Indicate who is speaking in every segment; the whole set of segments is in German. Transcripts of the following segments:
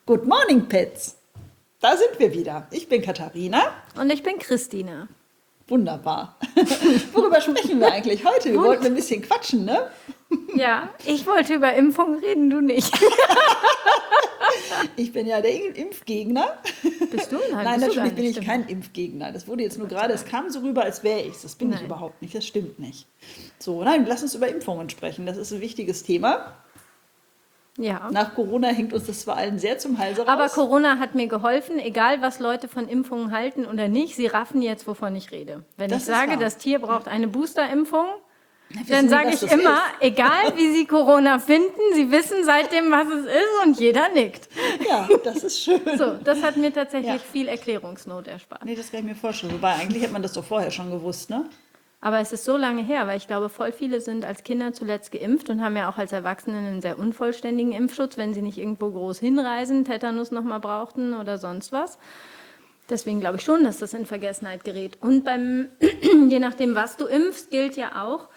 Speaker 1: Good morning, Pets. Da sind wir wieder. Ich bin Katharina.
Speaker 2: Und ich bin Christina.
Speaker 1: Wunderbar. Worüber sprechen wir eigentlich heute? Wir wollten ein bisschen quatschen, ne?
Speaker 2: Ja, ich wollte über Impfungen reden, du nicht.
Speaker 1: Ich bin ja der Impfgegner.
Speaker 2: Bist du?
Speaker 1: Nein,
Speaker 2: bist du
Speaker 1: natürlich bin ich
Speaker 2: stimmt.
Speaker 1: kein Impfgegner. Das wurde jetzt nur gerade, es kam so rüber, als wäre ich. Das bin ich
Speaker 2: Nein.
Speaker 1: überhaupt nicht, das stimmt nicht. So, nein, lass uns über Impfungen sprechen. Das ist ein wichtiges Thema.
Speaker 2: Ja.
Speaker 1: Nach Corona hängt uns das zwar allen sehr zum Halse raus.
Speaker 2: Aber Corona hat mir geholfen, egal was Leute von Impfungen halten oder nicht, sie raffen jetzt, wovon ich rede. Wenn
Speaker 1: Das
Speaker 2: ich
Speaker 1: ist
Speaker 2: sage,
Speaker 1: wahr.
Speaker 2: das Tier braucht eine Boosterimpfung,
Speaker 1: wissen
Speaker 2: dann
Speaker 1: die,
Speaker 2: sage
Speaker 1: was
Speaker 2: ich
Speaker 1: das
Speaker 2: immer,
Speaker 1: ist.
Speaker 2: egal wie sie Corona finden, sie wissen seitdem, was es ist und jeder nickt.
Speaker 1: Ja, das ist schön.
Speaker 2: So, das hat mir tatsächlich
Speaker 1: Ja.
Speaker 2: viel Erklärungsnot erspart.
Speaker 1: Nee, das kann ich mir vorstellen. Wobei, eigentlich hat man das doch vorher schon gewusst, ne?
Speaker 2: Aber es ist so lange her, weil ich glaube, voll viele sind als Kinder zuletzt geimpft und haben ja auch als Erwachsene einen sehr unvollständigen Impfschutz, wenn sie nicht irgendwo groß hinreisen, Tetanus nochmal brauchten oder sonst was. Deswegen glaube ich schon, dass das in Vergessenheit gerät. Und je nachdem, was du impfst, gilt ja auch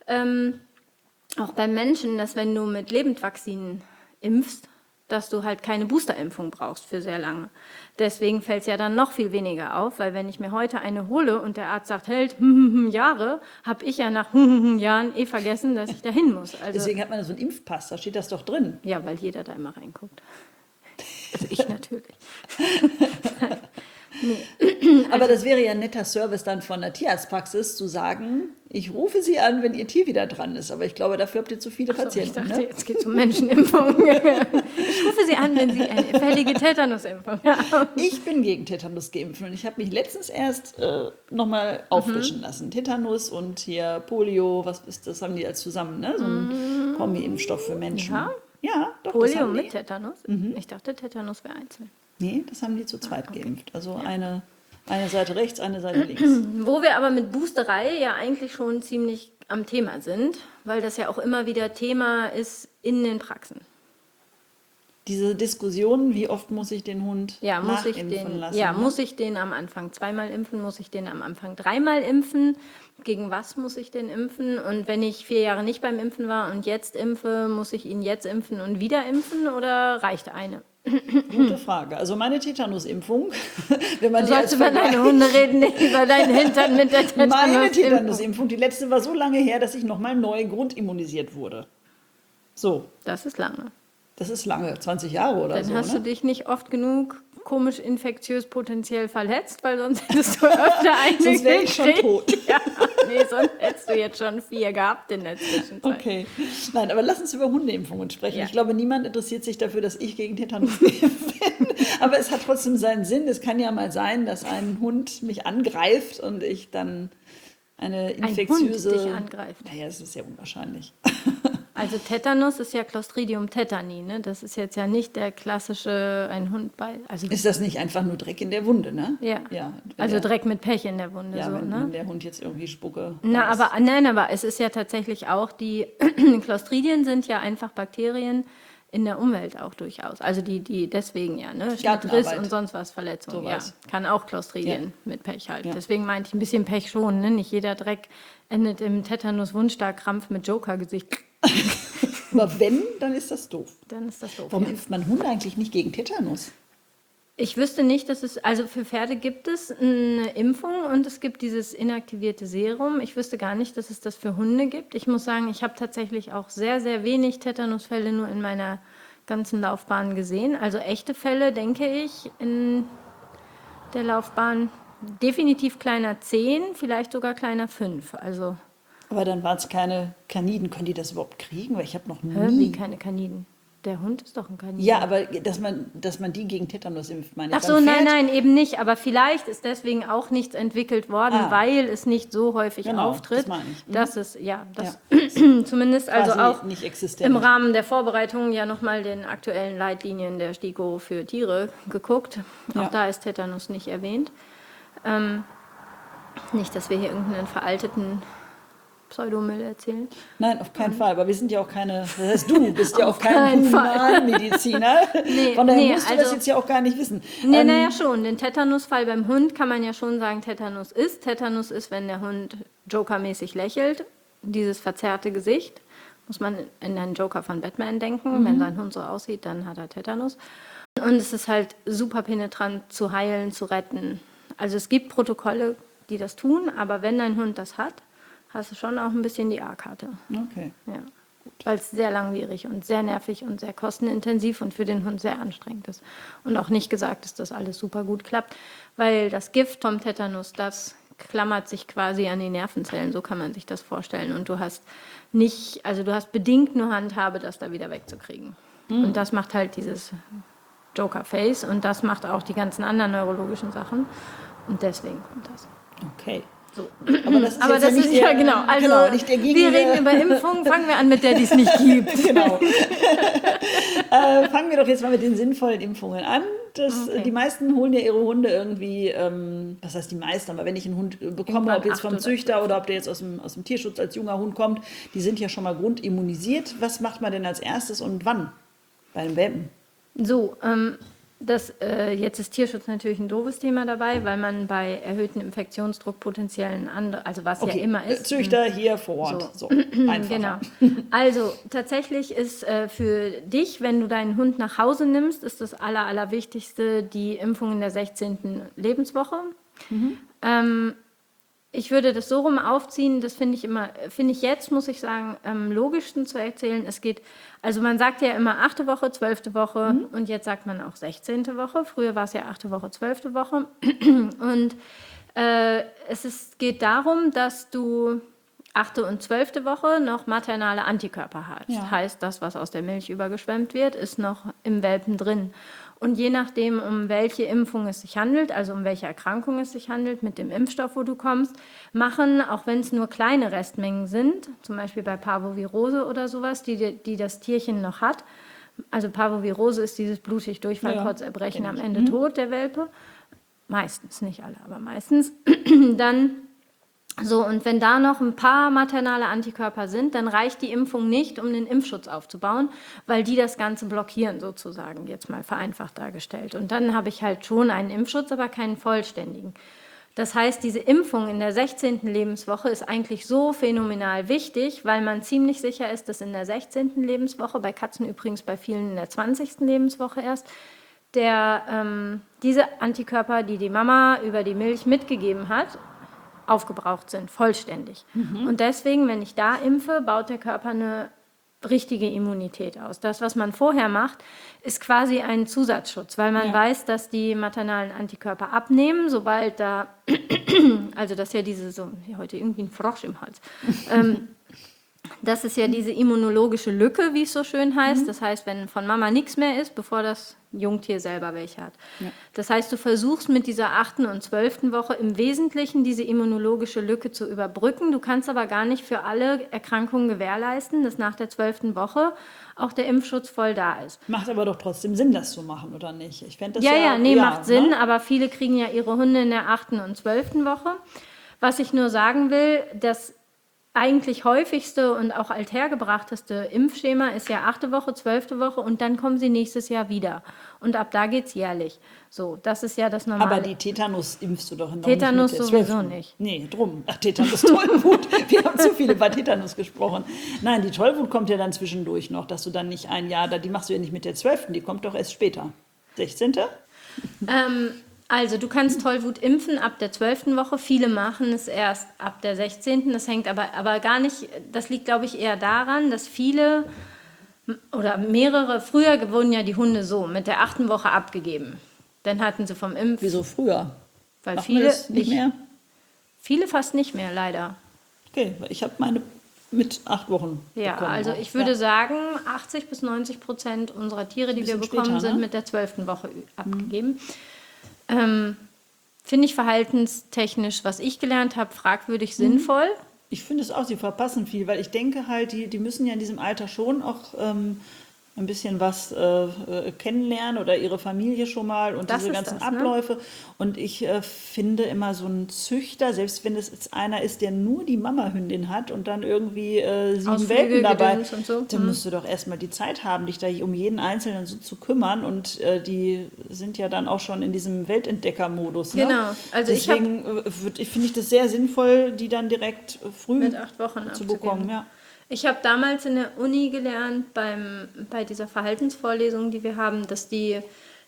Speaker 2: beim Menschen, dass wenn du mit Lebendvakzinen impfst, dass du halt keine Boosterimpfung brauchst für sehr lange. Deswegen fällt es ja dann noch viel weniger auf, weil wenn ich mir heute eine hole und der Arzt sagt, hält Jahre, habe ich ja nach Jahren vergessen, dass ich da hin muss. Also,
Speaker 1: Deswegen hat man so einen Impfpass, da steht das doch drin.
Speaker 2: ja, weil jeder da immer reinguckt. Also ich natürlich.
Speaker 1: Aber das wäre ja ein netter Service dann von der Tierarztpraxis, zu sagen, ich rufe Sie an, wenn Ihr Tier wieder dran ist. Aber ich glaube, dafür habt ihr zu viele
Speaker 2: Ich
Speaker 1: Patienten.
Speaker 2: dachte,
Speaker 1: Ne?
Speaker 2: jetzt geht es um Menschenimpfung. Ich rufe Sie an, wenn Sie eine fällige Tetanusimpfung haben.
Speaker 1: Ich bin gegen Tetanus geimpft und ich habe mich letztens erst nochmal auffrischen lassen. Tetanus und hier Polio, was ist das, haben die als zusammen, ne? So ein Kombi-Impfstoff für Menschen.
Speaker 2: Ja?
Speaker 1: Ja, doch, das
Speaker 2: Polio
Speaker 1: haben die.
Speaker 2: mit Tetanus? Ich dachte, Tetanus wäre einzeln.
Speaker 1: Nee, das haben die zu zweit geimpft. Also eine Seite rechts, eine Seite links.
Speaker 2: Wo wir aber mit Boosterei ja eigentlich schon ziemlich am Thema sind, weil das ja auch immer wieder Thema ist in den Praxen.
Speaker 1: Diese Diskussion, wie oft muss ich den Hund nachimpfen lassen?
Speaker 2: Ja,
Speaker 1: ne?
Speaker 2: muss ich den am Anfang zweimal impfen, muss ich den am Anfang dreimal impfen? Gegen was muss ich den impfen? Und wenn ich 4 Jahre nicht beim Impfen war und jetzt impfe, muss ich ihn jetzt impfen und wieder impfen oder reicht eine?
Speaker 1: Gute Frage. Also meine Tetanusimpfung, wenn man
Speaker 2: Du
Speaker 1: die als
Speaker 2: sollst über deine
Speaker 1: Vergleich-
Speaker 2: Hunde reden, nicht über deinen Hintern mit der
Speaker 1: Meine
Speaker 2: Tetanusimpfung.
Speaker 1: Tetanusimpfung, die letzte war so lange her, dass ich nochmal neu grundimmunisiert wurde. So,
Speaker 2: Das ist lange.
Speaker 1: das ist lange, 20 Jahre oder
Speaker 2: Dann
Speaker 1: so.
Speaker 2: hast
Speaker 1: Ne?
Speaker 2: du dich nicht oft genug komisch infektiös potenziell verletzt, weil sonst hättest du öfter eine
Speaker 1: Sonst wäre ich schon
Speaker 2: gekriegt.
Speaker 1: tot.
Speaker 2: Ja, nee, sonst hättest du jetzt schon 4 gehabt in der Zwischenzeit.
Speaker 1: Okay. Nein, aber lass uns über Hundeimpfungen sprechen.
Speaker 2: Ja.
Speaker 1: Ich glaube, niemand interessiert sich dafür, dass ich gegen Tetanus geimpft bin. Aber es hat trotzdem seinen Sinn. Es kann ja mal sein, dass ein Hund mich angreift und ich dann eine infektiöse...
Speaker 2: Hund dich angreift.
Speaker 1: Naja, das ist ja unwahrscheinlich.
Speaker 2: Also Tetanus ist ja Clostridium tetani, ne? Das ist jetzt ja nicht der klassische, ein Hund bei... Also,
Speaker 1: Ist das nicht einfach nur Dreck in der Wunde, ne?
Speaker 2: ja.
Speaker 1: Ja,
Speaker 2: Also
Speaker 1: der-
Speaker 2: Dreck mit Pech in der Wunde,
Speaker 1: Ja,
Speaker 2: so,
Speaker 1: wenn
Speaker 2: ne?
Speaker 1: der Hund jetzt irgendwie Spucke...
Speaker 2: Na,
Speaker 1: weiß.
Speaker 2: aber es ist ja tatsächlich auch die Clostridien sind ja einfach Bakterien in der Umwelt auch durchaus. Also die deswegen ja, ne? Schnittriss
Speaker 1: Gartenarbeit.
Speaker 2: und sonst was Verletzungen. Ja,
Speaker 1: Sowas.
Speaker 2: kann auch Clostridien
Speaker 1: Ja.
Speaker 2: mit Pech halt.
Speaker 1: Ja.
Speaker 2: Deswegen meinte ich ein bisschen Pech schon, ne? Nicht jeder Dreck endet im Tetanus-Wundstarkrampf mit Joker-Gesicht.
Speaker 1: Aber wenn, dann ist das doof.
Speaker 2: Dann ist das doof.
Speaker 1: Warum
Speaker 2: Ja.
Speaker 1: impft man Hunde eigentlich nicht gegen Tetanus?
Speaker 2: Ich wüsste nicht, dass es, also für Pferde gibt es eine Impfung und es gibt dieses inaktivierte Serum. Ich wüsste gar nicht, dass es das für Hunde gibt. Ich muss sagen, ich habe tatsächlich auch sehr, sehr wenig Tetanusfälle nur in meiner ganzen Laufbahn gesehen. Also echte Fälle, denke ich, in der Laufbahn definitiv kleiner 10, vielleicht sogar kleiner 5. Also
Speaker 1: Aber dann waren es keine Kaniden. Können die das überhaupt kriegen? Weil ich habe noch
Speaker 2: wie
Speaker 1: nie...
Speaker 2: keine Kaniden. Der Hund ist doch ein Kanin.
Speaker 1: Ja, aber dass man die gegen Tetanus impft, meine ich.
Speaker 2: Ach so,
Speaker 1: Beim
Speaker 2: nein,
Speaker 1: Pferd-
Speaker 2: nein, eben nicht. Aber vielleicht ist deswegen auch nichts entwickelt worden,
Speaker 1: Ah.
Speaker 2: weil es nicht so häufig
Speaker 1: Genau,
Speaker 2: auftritt.
Speaker 1: das meine ich. Mhm.
Speaker 2: Dass es, zumindest
Speaker 1: Quasi
Speaker 2: also auch
Speaker 1: nicht existent.
Speaker 2: im Rahmen der Vorbereitung ja nochmal den aktuellen Leitlinien der STIKO für Tiere geguckt.
Speaker 1: Ja.
Speaker 2: Auch da ist Tetanus nicht erwähnt. Nicht, dass wir hier irgendeinen veralteten Pseudomüll erzählen.
Speaker 1: Nein, auf keinen Fall. Aber wir sind ja auch keine, das heißt, du bist ja auch kein
Speaker 2: keinen Fall.
Speaker 1: Humanmediziner.
Speaker 2: Nee,
Speaker 1: Von daher
Speaker 2: nee,
Speaker 1: musst du das
Speaker 2: also-
Speaker 1: jetzt ja auch gar nicht wissen.
Speaker 2: Nee, naja, schon. Den Tetanusfall beim Hund kann man ja schon sagen, Tetanus ist. Tetanus ist, wenn der Hund Joker-mäßig lächelt. Dieses verzerrte Gesicht. Muss man in einen Joker von Batman denken. Wenn sein Hund so aussieht, dann hat er Tetanus. Und es ist halt super penetrant zu heilen, zu retten. Also es gibt Protokolle, die das tun, aber wenn dein Hund das hat, hast du schon auch ein bisschen die A-Karte.
Speaker 1: Okay.
Speaker 2: Ja. Weil es sehr langwierig und sehr nervig und sehr kostenintensiv und für den Hund sehr anstrengend ist. Und auch nicht gesagt ist, dass alles super gut klappt, weil das Gift vom Tetanus, das klammert sich quasi an die Nervenzellen, so kann man sich das vorstellen. Und du hast bedingt nur Handhabe, das da wieder wegzukriegen. Und das macht halt dieses Joker-Face und das macht auch die ganzen anderen neurologischen Sachen. Und deswegen kommt das.
Speaker 1: Okay.
Speaker 2: So.
Speaker 1: Aber das ist
Speaker 2: ja genau. Also
Speaker 1: nicht der
Speaker 2: wir reden über Impfungen, fangen wir an mit der, die es nicht gibt.
Speaker 1: Genau. Fangen wir doch jetzt mal mit den sinnvollen Impfungen an. Die meisten holen ja ihre Hunde irgendwie, was heißt die meisten, aber wenn ich einen Hund bekomme,
Speaker 2: Irgendwann
Speaker 1: ob jetzt
Speaker 2: 8
Speaker 1: vom
Speaker 2: oder
Speaker 1: Züchter oder ob der jetzt aus dem Tierschutz als junger Hund kommt, die sind ja schon mal grundimmunisiert. Was macht man denn als erstes und wann bei einem Welpen?
Speaker 2: So, jetzt ist Tierschutz natürlich ein doofes Thema dabei, weil man bei erhöhtem Infektionsdruck potenziellen also was ja immer ist.
Speaker 1: Züchter hier vor Ort. So, einfacher.
Speaker 2: Genau. Also tatsächlich ist für dich, wenn du deinen Hund nach Hause nimmst, ist das Allerwichtigste die Impfung in der 16. Lebenswoche. Ich würde das so rum aufziehen, das finde ich jetzt, muss ich sagen, am logischsten zu erzählen. Also man sagt ja immer 8. Woche, 12. Woche und jetzt sagt man auch 16. Woche. Früher war es ja 8. Woche, 12. Woche. Und geht darum, dass du 8. und 12. Woche noch maternale Antikörper hast.
Speaker 1: Ja.
Speaker 2: Heißt, das, was aus der Milch übergeschwemmt wird, ist noch im Welpen drin. Und je nachdem, um welche Impfung es sich handelt, also um welche Erkrankung es sich handelt, mit dem Impfstoff, wo du kommst, machen, auch wenn es nur kleine Restmengen sind, zum Beispiel bei Parvovirose oder sowas, die das Tierchen noch hat. Also Parvovirose ist dieses blutig Durchfall, Kotzerbrechen, am Ende tot, der Welpe. Meistens, nicht alle, aber meistens. Dann so, und wenn da noch ein paar maternale Antikörper sind, dann reicht die Impfung nicht, um den Impfschutz aufzubauen, weil die das Ganze blockieren, sozusagen, jetzt mal vereinfacht dargestellt. Und dann habe ich halt schon einen Impfschutz, aber keinen vollständigen. Das heißt, diese Impfung in der 16. Lebenswoche ist eigentlich so phänomenal wichtig, weil man ziemlich sicher ist, dass in der 16. Lebenswoche, bei Katzen übrigens bei vielen in der 20. Lebenswoche erst, diese Antikörper, die die Mama über die Milch mitgegeben hat, aufgebraucht sind, vollständig. Und deswegen, wenn ich da impfe, baut der Körper eine richtige Immunität aus. Das, was man vorher macht, ist quasi ein Zusatzschutz, weil man weiß, dass die maternalen Antikörper abnehmen, sobald da, also das ist ja heute irgendwie ein Frosch im Hals, das ist ja diese immunologische Lücke, wie es so schön heißt. Das heißt, wenn von Mama nichts mehr ist, bevor das Jungtier selber welche hat. Ja. Das heißt, du versuchst mit dieser 8. und 12. Woche im Wesentlichen diese immunologische Lücke zu überbrücken. Du kannst aber gar nicht für alle Erkrankungen gewährleisten, dass nach der 12. Woche auch der Impfschutz voll da ist.
Speaker 1: Macht aber doch trotzdem Sinn, das zu machen, oder nicht? Ich fände das
Speaker 2: macht Sinn, ne? Aber viele kriegen ja ihre Hunde in der 8. und 12. Woche. Was ich nur sagen will, das eigentlich häufigste und auch althergebrachteste Impfschema ist ja 8. Woche, 12. Woche und dann kommen sie nächstes Jahr wieder. Und ab da geht es jährlich. So, das ist ja das Normale.
Speaker 1: Aber die Tetanus impfst du doch noch
Speaker 2: Tetanus
Speaker 1: nicht mit
Speaker 2: sowieso nicht.
Speaker 1: Nee, drum. Ach, Tetanus, Tollwut. Wir haben zu viel über Tetanus gesprochen. Nein, die Tollwut kommt ja dann zwischendurch noch, dass du dann nicht ein Jahr, die machst du ja nicht mit der 12., die kommt doch erst später. 16.?
Speaker 2: Also du kannst Tollwut impfen ab der 12. Woche. Viele machen es erst ab der 16. Das hängt aber gar nicht, das liegt, glaube ich, eher daran, dass viele oder mehrere, früher wurden ja die Hunde so mit der 8. Woche abgegeben. Dann hatten sie vom Impf...
Speaker 1: Wieso früher?
Speaker 2: Weil
Speaker 1: Machen wir das nicht mehr?
Speaker 2: Viele fast nicht mehr, leider.
Speaker 1: Okay, ich habe meine mit 8 Wochen
Speaker 2: Ja,
Speaker 1: bekommen.
Speaker 2: also ich würde sagen, 80-90% unserer Tiere, die wir bekommen,
Speaker 1: später,
Speaker 2: sind mit der 12. Woche abgegeben. Finde ich verhaltenstechnisch, was ich gelernt habe, fragwürdig sinnvoll.
Speaker 1: Ich finde es auch, sie verpassen viel, weil ich denke halt, die müssen ja in diesem Alter schon auch ein bisschen was kennenlernen oder ihre Familie schon mal und diese ganzen Abläufe. Und ich finde immer so ein Züchter, selbst wenn es jetzt einer ist, der nur die Mamahündin hat und dann irgendwie 7 Welpen dabei, dann musst du doch erstmal die Zeit haben, dich da um jeden Einzelnen so zu kümmern. Und die sind ja dann auch schon in diesem Weltentdecker-Modus. Ne?
Speaker 2: Genau. Also
Speaker 1: deswegen finde ich das sehr sinnvoll, die dann direkt früh
Speaker 2: mit 8 Wochen
Speaker 1: zu bekommen. Ja.
Speaker 2: Ich habe damals in der Uni gelernt, bei dieser Verhaltensvorlesung, die wir haben, dass die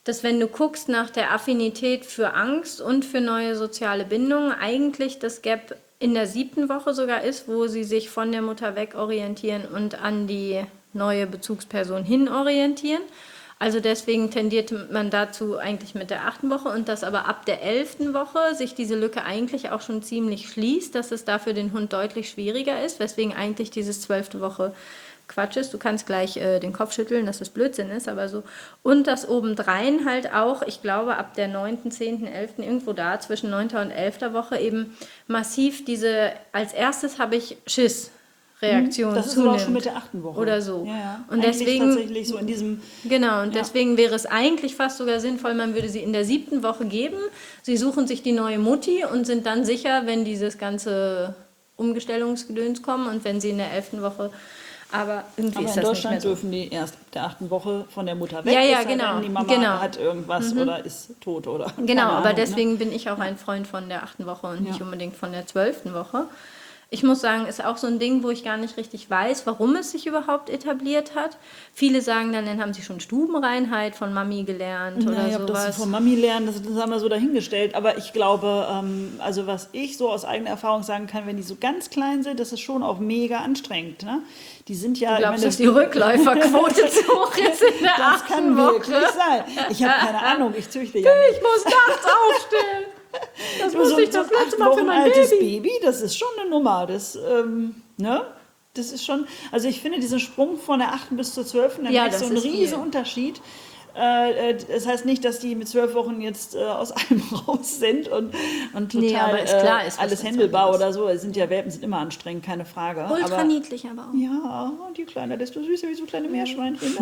Speaker 2: dass wenn du guckst nach der Affinität für Angst und für neue soziale Bindungen, eigentlich das Gap in der 7. Woche sogar ist, wo sie sich von der Mutter wegorientieren und an die neue Bezugsperson hin orientieren. Also deswegen tendiert man dazu eigentlich mit der 8. Woche und dass aber ab der 11. Woche sich diese Lücke eigentlich auch schon ziemlich schließt, dass es da für den Hund deutlich schwieriger ist, weswegen eigentlich dieses 12. Woche Quatsch ist. Du kannst gleich den Kopf schütteln, dass das Blödsinn ist, aber so. Und das obendrein halt auch, ich glaube, ab der 9., 10., 11., irgendwo da, zwischen 9. und 11. Woche eben massiv als erstes habe ich Schiss. Reaktion
Speaker 1: das ist aber auch schon mit der 8. Woche.
Speaker 2: Oder so.
Speaker 1: Ja.
Speaker 2: Und
Speaker 1: eigentlich
Speaker 2: deswegen
Speaker 1: tatsächlich so in diesem...
Speaker 2: Genau, und deswegen wäre es eigentlich fast sogar sinnvoll, man würde sie in der 7. Woche geben. Sie suchen sich die neue Mutti und sind dann sicher, wenn dieses ganze Umgestellungsgedöns kommen und wenn sie in der 11. Woche... Aber irgendwie ist
Speaker 1: in
Speaker 2: das
Speaker 1: Deutschland
Speaker 2: nicht mehr so.
Speaker 1: dürfen die erst ab der 8. Woche von der Mutter weg.
Speaker 2: Ja,
Speaker 1: es sei
Speaker 2: genau.
Speaker 1: denn, die Mama hat irgendwas oder ist tot oder
Speaker 2: Genau,
Speaker 1: keine
Speaker 2: aber
Speaker 1: Ahnung,
Speaker 2: deswegen bin ich auch ein Freund von der 8. Woche und nicht unbedingt von der 12. Woche. Ich muss sagen, ist auch so ein Ding, wo ich gar nicht richtig weiß, warum es sich überhaupt etabliert hat. Viele sagen dann haben sie schon Stubenreinheit von Mami gelernt oder
Speaker 1: ich habe das
Speaker 2: sowas.
Speaker 1: von Mami lernen, das haben wir so dahingestellt. Aber ich glaube, also was ich so aus eigener Erfahrung sagen kann, wenn die so ganz klein sind, das ist schon auch mega anstrengend. Ne? Die sind ja...
Speaker 2: Du glaubst, dass die Rückläuferquote zu hoch ist in der 8.
Speaker 1: Das kann
Speaker 2: Woche?
Speaker 1: wirklich sein. Ich habe keine Ahnung, ich züchte ja nicht.
Speaker 2: Ich muss nachts aufstehen. Das musste ich das letzte Mal für mein
Speaker 1: altes
Speaker 2: Baby.
Speaker 1: Das ist schon eine Nummer. Das, ne? Das ist schon, also ich finde diesen Sprung von der 8. bis zur 12. dann ist so ein riesen Unterschied. Das heißt nicht, dass die mit 12 Wochen jetzt aus allem raus sind und total
Speaker 2: aber ist klar,
Speaker 1: alles händelbar oder so. Welpen sind immer anstrengend, keine Frage.
Speaker 2: Ultra niedlich aber auch.
Speaker 1: Ja, und je kleiner, desto süßer, wie so kleine Meerschweinchen.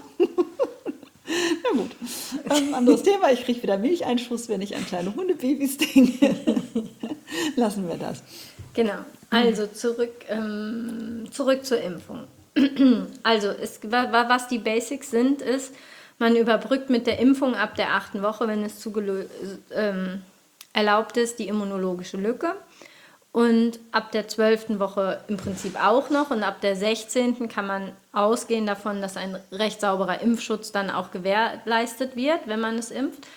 Speaker 1: Na gut, anderes Thema. Ich kriege wieder Milcheinschuss, wenn ich an kleine Hundebabys denke. Lassen wir das.
Speaker 2: Genau, also zurück zur Impfung. Also was die Basics sind, ist, man überbrückt mit der Impfung ab der 8. Woche, wenn es erlaubt ist, die immunologische Lücke. Und ab der 12. Woche im Prinzip auch noch. Und ab der 16. kann man ausgehen davon, dass ein recht sauberer Impfschutz dann auch gewährleistet wird, wenn man es impft.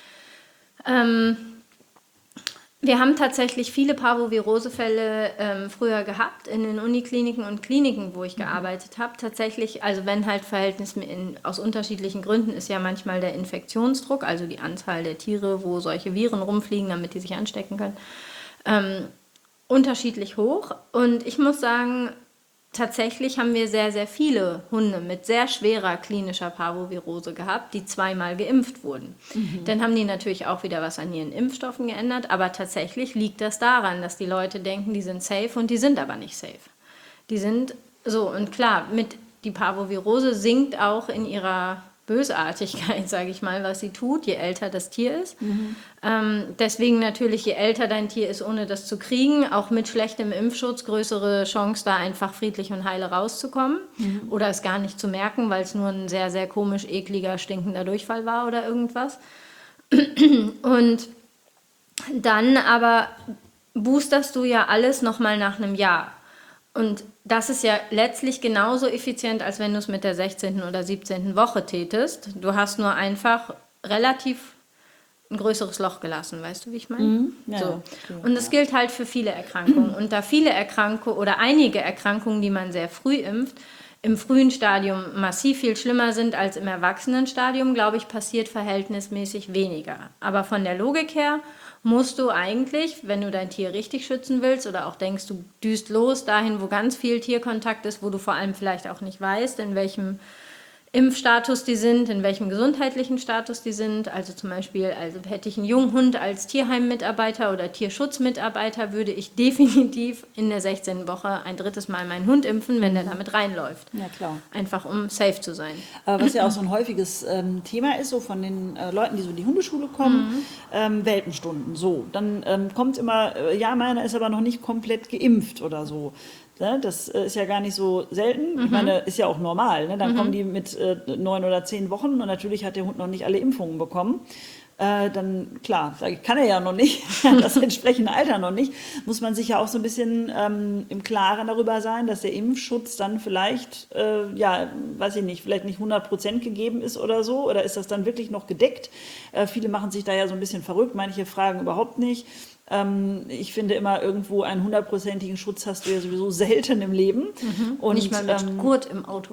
Speaker 2: Wir haben tatsächlich viele Parvovirose-Fälle früher gehabt in den Unikliniken und Kliniken, wo ich gearbeitet habe. Tatsächlich, also wenn halt aus unterschiedlichen Gründen ist ja manchmal der Infektionsdruck, also die Anzahl der Tiere, wo solche Viren rumfliegen, damit die sich anstecken können, unterschiedlich hoch. Und ich muss sagen, tatsächlich haben wir sehr, sehr viele Hunde mit sehr schwerer klinischer Parvovirose gehabt, die 2-mal geimpft wurden. Dann haben die natürlich auch wieder was an ihren Impfstoffen geändert, aber tatsächlich liegt das daran, dass die Leute denken, die sind safe und die sind aber nicht safe. Die sind so, und klar, die Parvovirose sinkt auch in ihrer Bösartigkeit, sage ich mal, was sie tut, je älter das Tier ist. Deswegen natürlich, je älter dein Tier ist, ohne das zu kriegen, auch mit schlechtem Impfschutz, größere Chance, da einfach friedlich und heile rauszukommen oder es gar nicht zu merken, weil es nur ein sehr, sehr komisch, ekliger, stinkender Durchfall war oder irgendwas. Und dann aber boosterst du ja alles nochmal nach einem Jahr. Und das ist ja letztlich genauso effizient, als wenn du es mit der 16. oder 17. Woche tätest. Du hast nur einfach relativ ein größeres Loch gelassen, weißt du, wie ich meine?
Speaker 1: Ja,
Speaker 2: so. Und das gilt halt für viele Erkrankungen. Und da viele Erkrankungen oder einige Erkrankungen, die man sehr früh impft, im frühen Stadium massiv viel schlimmer sind als im Erwachsenenstadium, glaube ich, passiert verhältnismäßig weniger. Aber von der Logik her musst du eigentlich, wenn du dein Tier richtig schützen willst oder auch denkst, du düst los dahin, wo ganz viel Tierkontakt ist, wo du vor allem vielleicht auch nicht weißt, in welchem Impfstatus die sind, in welchem gesundheitlichen Status die sind. Also zum Beispiel, hätte ich einen jungen Hund als Tierheimmitarbeiter oder Tierschutzmitarbeiter, würde ich definitiv in der 16. Woche ein 3. Mal meinen Hund impfen, wenn der damit reinläuft.
Speaker 1: Ja, klar.
Speaker 2: Einfach um safe zu sein.
Speaker 1: Was ja auch so ein häufiges Thema ist, so von den Leuten, die so in die Hundeschule kommen, Welpenstunden. So, dann kommt immer, ja, meiner ist aber noch nicht komplett geimpft oder so. Ne? Das ist ja gar nicht so selten. Ich meine, ist ja auch normal. Ne? Dann kommen die mit 9 oder 10 Wochen und natürlich hat der Hund noch nicht alle Impfungen bekommen. Dann, klar, sage ich, kann er ja noch nicht, das entsprechende Alter noch nicht, muss man sich ja auch so ein bisschen im Klaren darüber sein, dass der Impfschutz dann vielleicht, ja, weiß ich nicht, vielleicht nicht 100% gegeben ist oder so, oder ist das dann wirklich noch gedeckt? Viele machen sich da ja so ein bisschen verrückt, manche fragen überhaupt nicht. Ich finde immer, irgendwo einen 100%igen Schutz hast du ja sowieso selten im Leben.
Speaker 2: Und nicht mal mit Gurt im Auto.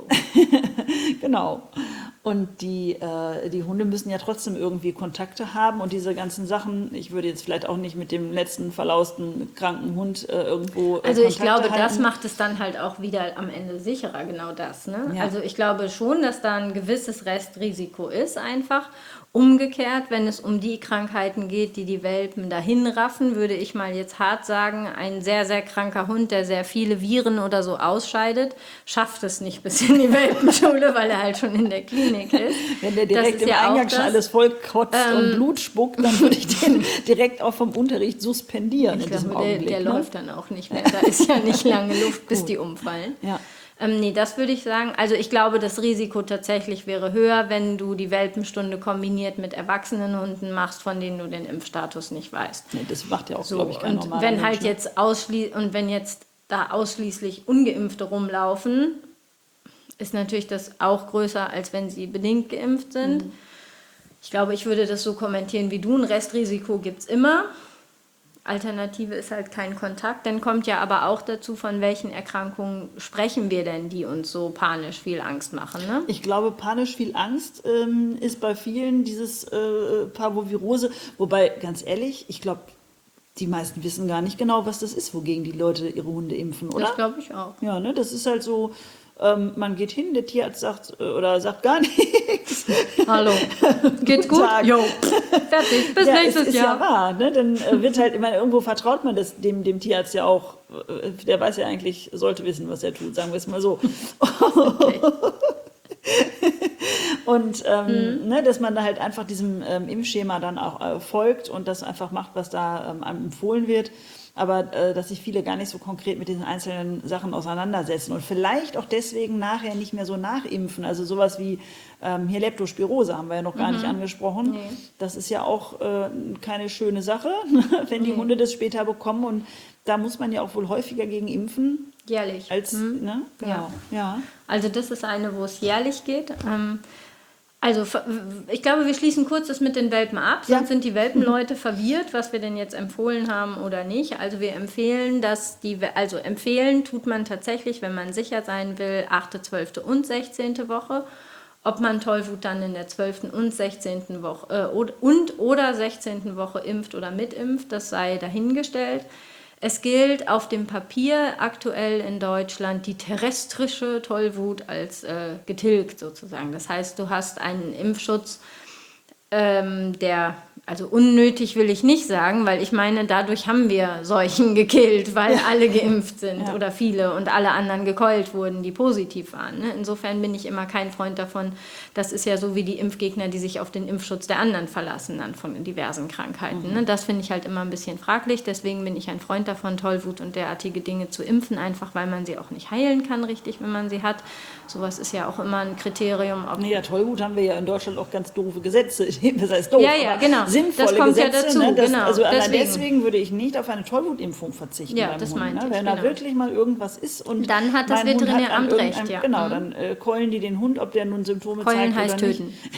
Speaker 1: Genau. Und die Hunde müssen ja trotzdem irgendwie Kontakte haben und diese ganzen Sachen, ich würde jetzt vielleicht auch nicht mit dem letzten verlausten kranken Hund irgendwo
Speaker 2: Also ich
Speaker 1: Kontakte
Speaker 2: glaube,
Speaker 1: halten.
Speaker 2: das macht es dann halt auch wieder am Ende sicherer, genau das. Ne?
Speaker 1: Ja.
Speaker 2: Also ich glaube schon, dass da ein gewisses Restrisiko ist einfach. Umgekehrt, wenn es um die Krankheiten geht, die die Welpen dahin raffen, würde ich mal jetzt hart sagen, ein sehr, sehr kranker Hund, der sehr viele Viren oder so ausscheidet, schafft es nicht bis in die Welpenschule, weil er halt schon in der Klinik ist.
Speaker 1: Wenn der direkt im Eingang schon alles voll kotzt und Blut spuckt, dann würde ich den direkt auch vom Unterricht suspendieren in diesem Augenblick.
Speaker 2: Der läuft dann auch nicht mehr. Da ist ja nicht lange Luft, bis die umfallen.
Speaker 1: Ja.
Speaker 2: Nee, das würde ich sagen. Also ich glaube, das Risiko tatsächlich wäre höher, wenn du die Welpenstunde kombiniert mit erwachsenen Hunden machst, von denen du den Impfstatus nicht weißt.
Speaker 1: Nee, das macht ja auch,
Speaker 2: So,
Speaker 1: glaube ich, kein
Speaker 2: und
Speaker 1: normaler
Speaker 2: wenn halt
Speaker 1: Mensch, ne?
Speaker 2: wenn jetzt da ausschließlich Ungeimpfte rumlaufen, ist natürlich das auch größer, als wenn sie bedingt geimpft sind. Ich glaube, ich würde das so kommentieren wie du. Ein Restrisiko gibt es immer. Alternative ist halt kein Kontakt. Dann kommt ja aber auch dazu, von welchen Erkrankungen sprechen wir denn, die uns so panisch viel Angst machen. Ne?
Speaker 1: Ich glaube, panisch viel Angst ist bei vielen dieses Parvovirose. Wobei, ganz ehrlich, ich glaube, die meisten wissen gar nicht genau, was das ist, wogegen die Leute ihre Hunde impfen, oder?
Speaker 2: Das glaube ich auch.
Speaker 1: Ja, ne, das ist halt so, man geht hin, der Tierarzt sagt oder sagt gar nichts.
Speaker 2: Hallo, geht's gut?
Speaker 1: Tag.
Speaker 2: Jo, fertig, bis nächstes
Speaker 1: ist
Speaker 2: Jahr.
Speaker 1: Ja wahr, ne? Dann wird halt, ich meine, irgendwo vertraut man das dem Tierarzt ja auch. Der weiß ja eigentlich, sollte wissen, was er tut, sagen wir es mal so.
Speaker 2: Okay.
Speaker 1: Und ne, dass man da halt einfach diesem Impfschema dann auch folgt und das einfach macht, was da einem empfohlen wird. Aber dass sich viele gar nicht so konkret mit diesen einzelnen Sachen auseinandersetzen und vielleicht auch deswegen nachher nicht mehr so nachimpfen. Also sowas wie hier Leptospirose haben wir ja noch gar nicht angesprochen.
Speaker 2: Nee.
Speaker 1: Das ist ja auch keine schöne Sache, wenn die Hunde das später bekommen. Und da muss man ja auch wohl häufiger gegen impfen.
Speaker 2: Jährlich.
Speaker 1: Als, ne? Genau. Ja.
Speaker 2: Also das ist eine, wo es jährlich geht. Also ich glaube, wir schließen kurz das mit den Welpen ab, sonst sind die Welpenleute verwirrt, was wir denn jetzt empfohlen haben oder nicht. Also wir empfehlen, empfehlen tut man tatsächlich, wenn man sicher sein will, 8., 12. und 16. Woche. Ob man Tollwut dann in der 12. und 16. Woche oder 16. Woche impft oder mitimpft, das sei dahingestellt. Es gilt auf dem Papier aktuell in Deutschland die terrestrische Tollwut als getilgt sozusagen. Das heißt, du hast einen Impfschutz, der, also unnötig will ich nicht sagen, weil ich meine, dadurch haben wir Seuchen gekillt, weil alle geimpft sind oder viele und alle anderen gekeult wurden, die positiv waren. Ne? Insofern bin ich immer kein Freund davon. Das ist ja so wie die Impfgegner, die sich auf den Impfschutz der anderen verlassen, dann von diversen Krankheiten. Ne? Das finde ich halt immer ein bisschen fraglich. Deswegen bin ich ein Freund davon, Tollwut und derartige Dinge zu impfen, einfach weil man sie auch nicht heilen kann, richtig, wenn man sie hat. Sowas ist ja auch immer ein Kriterium.
Speaker 1: Nee, ja, Tollwut haben wir ja in Deutschland auch ganz doofe Gesetze. Das heißt doof,
Speaker 2: ja, genau.
Speaker 1: Sinnvolle
Speaker 2: das kommt
Speaker 1: Gesetze.
Speaker 2: Ja dazu,
Speaker 1: Ne?
Speaker 2: genau.
Speaker 1: Also deswegen würde ich nicht auf eine Tollwutimpfung verzichten.
Speaker 2: Ja,
Speaker 1: beim
Speaker 2: das
Speaker 1: Hund,
Speaker 2: meinte
Speaker 1: ne?
Speaker 2: ich,
Speaker 1: Wenn da wirklich mal irgendwas ist und
Speaker 2: dann hat das
Speaker 1: mein Hund
Speaker 2: Veterinäramt
Speaker 1: hat
Speaker 2: recht, ja.
Speaker 1: Genau, dann keulen die den Hund, ob der nun Symptome
Speaker 2: Keulen
Speaker 1: zeigt
Speaker 2: heißt
Speaker 1: oder nicht.
Speaker 2: töten.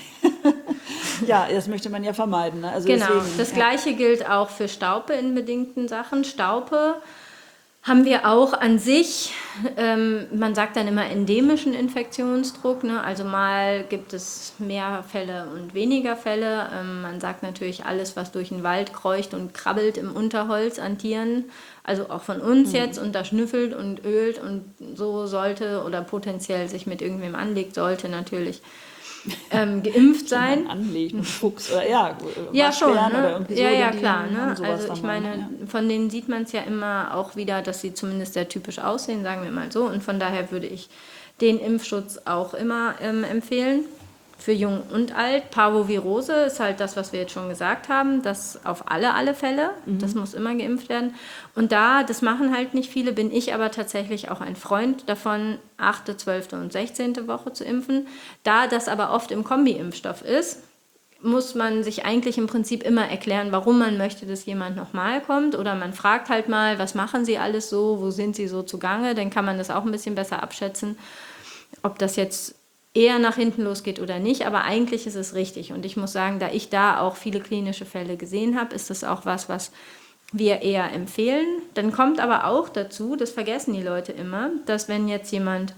Speaker 1: Ja, das möchte man ja vermeiden. Ne? Also
Speaker 2: Genau,
Speaker 1: deswegen,
Speaker 2: das Gleiche gilt auch für Staupe in bedingten Sachen. Staupe haben wir auch an sich, man sagt dann immer endemischen Infektionsdruck, ne? Also mal gibt es mehr Fälle und weniger Fälle. Man sagt natürlich alles, was durch den Wald kreucht und krabbelt im Unterholz an Tieren, also auch von uns jetzt, und da schnüffelt und ölt und so sollte oder potenziell sich mit irgendwem anlegt, sollte natürlich geimpft sein.
Speaker 1: Anlegt, ein Fuchs oder ja
Speaker 2: schon, ne?
Speaker 1: oder irgendwie so.
Speaker 2: Ja, klar. Ne?
Speaker 1: Also
Speaker 2: ich meine, von denen sieht man es ja immer auch wieder, dass sie zumindest sehr typisch aussehen, sagen wir mal so. Und von daher würde ich den Impfschutz auch immer empfehlen. für jung und alt. Parvovirose ist halt das, was wir jetzt schon gesagt haben, das auf alle Fälle, das muss immer geimpft werden. Und das machen halt nicht viele, bin ich aber tatsächlich auch ein Freund davon, 8., 12. und 16. Woche zu impfen. Da das aber oft im Kombi-Impfstoff ist, muss man sich eigentlich im Prinzip immer erklären, warum man möchte, dass jemand nochmal kommt. Oder man fragt halt mal, was machen sie alles so, wo sind sie so zugange, dann kann man das auch ein bisschen besser abschätzen, ob das jetzt eher nach hinten losgeht oder nicht, aber eigentlich ist es richtig. Und ich muss sagen, da ich da auch viele klinische Fälle gesehen habe, ist das auch was wir eher empfehlen. Dann kommt aber auch dazu, das vergessen die Leute immer, dass wenn jetzt jemand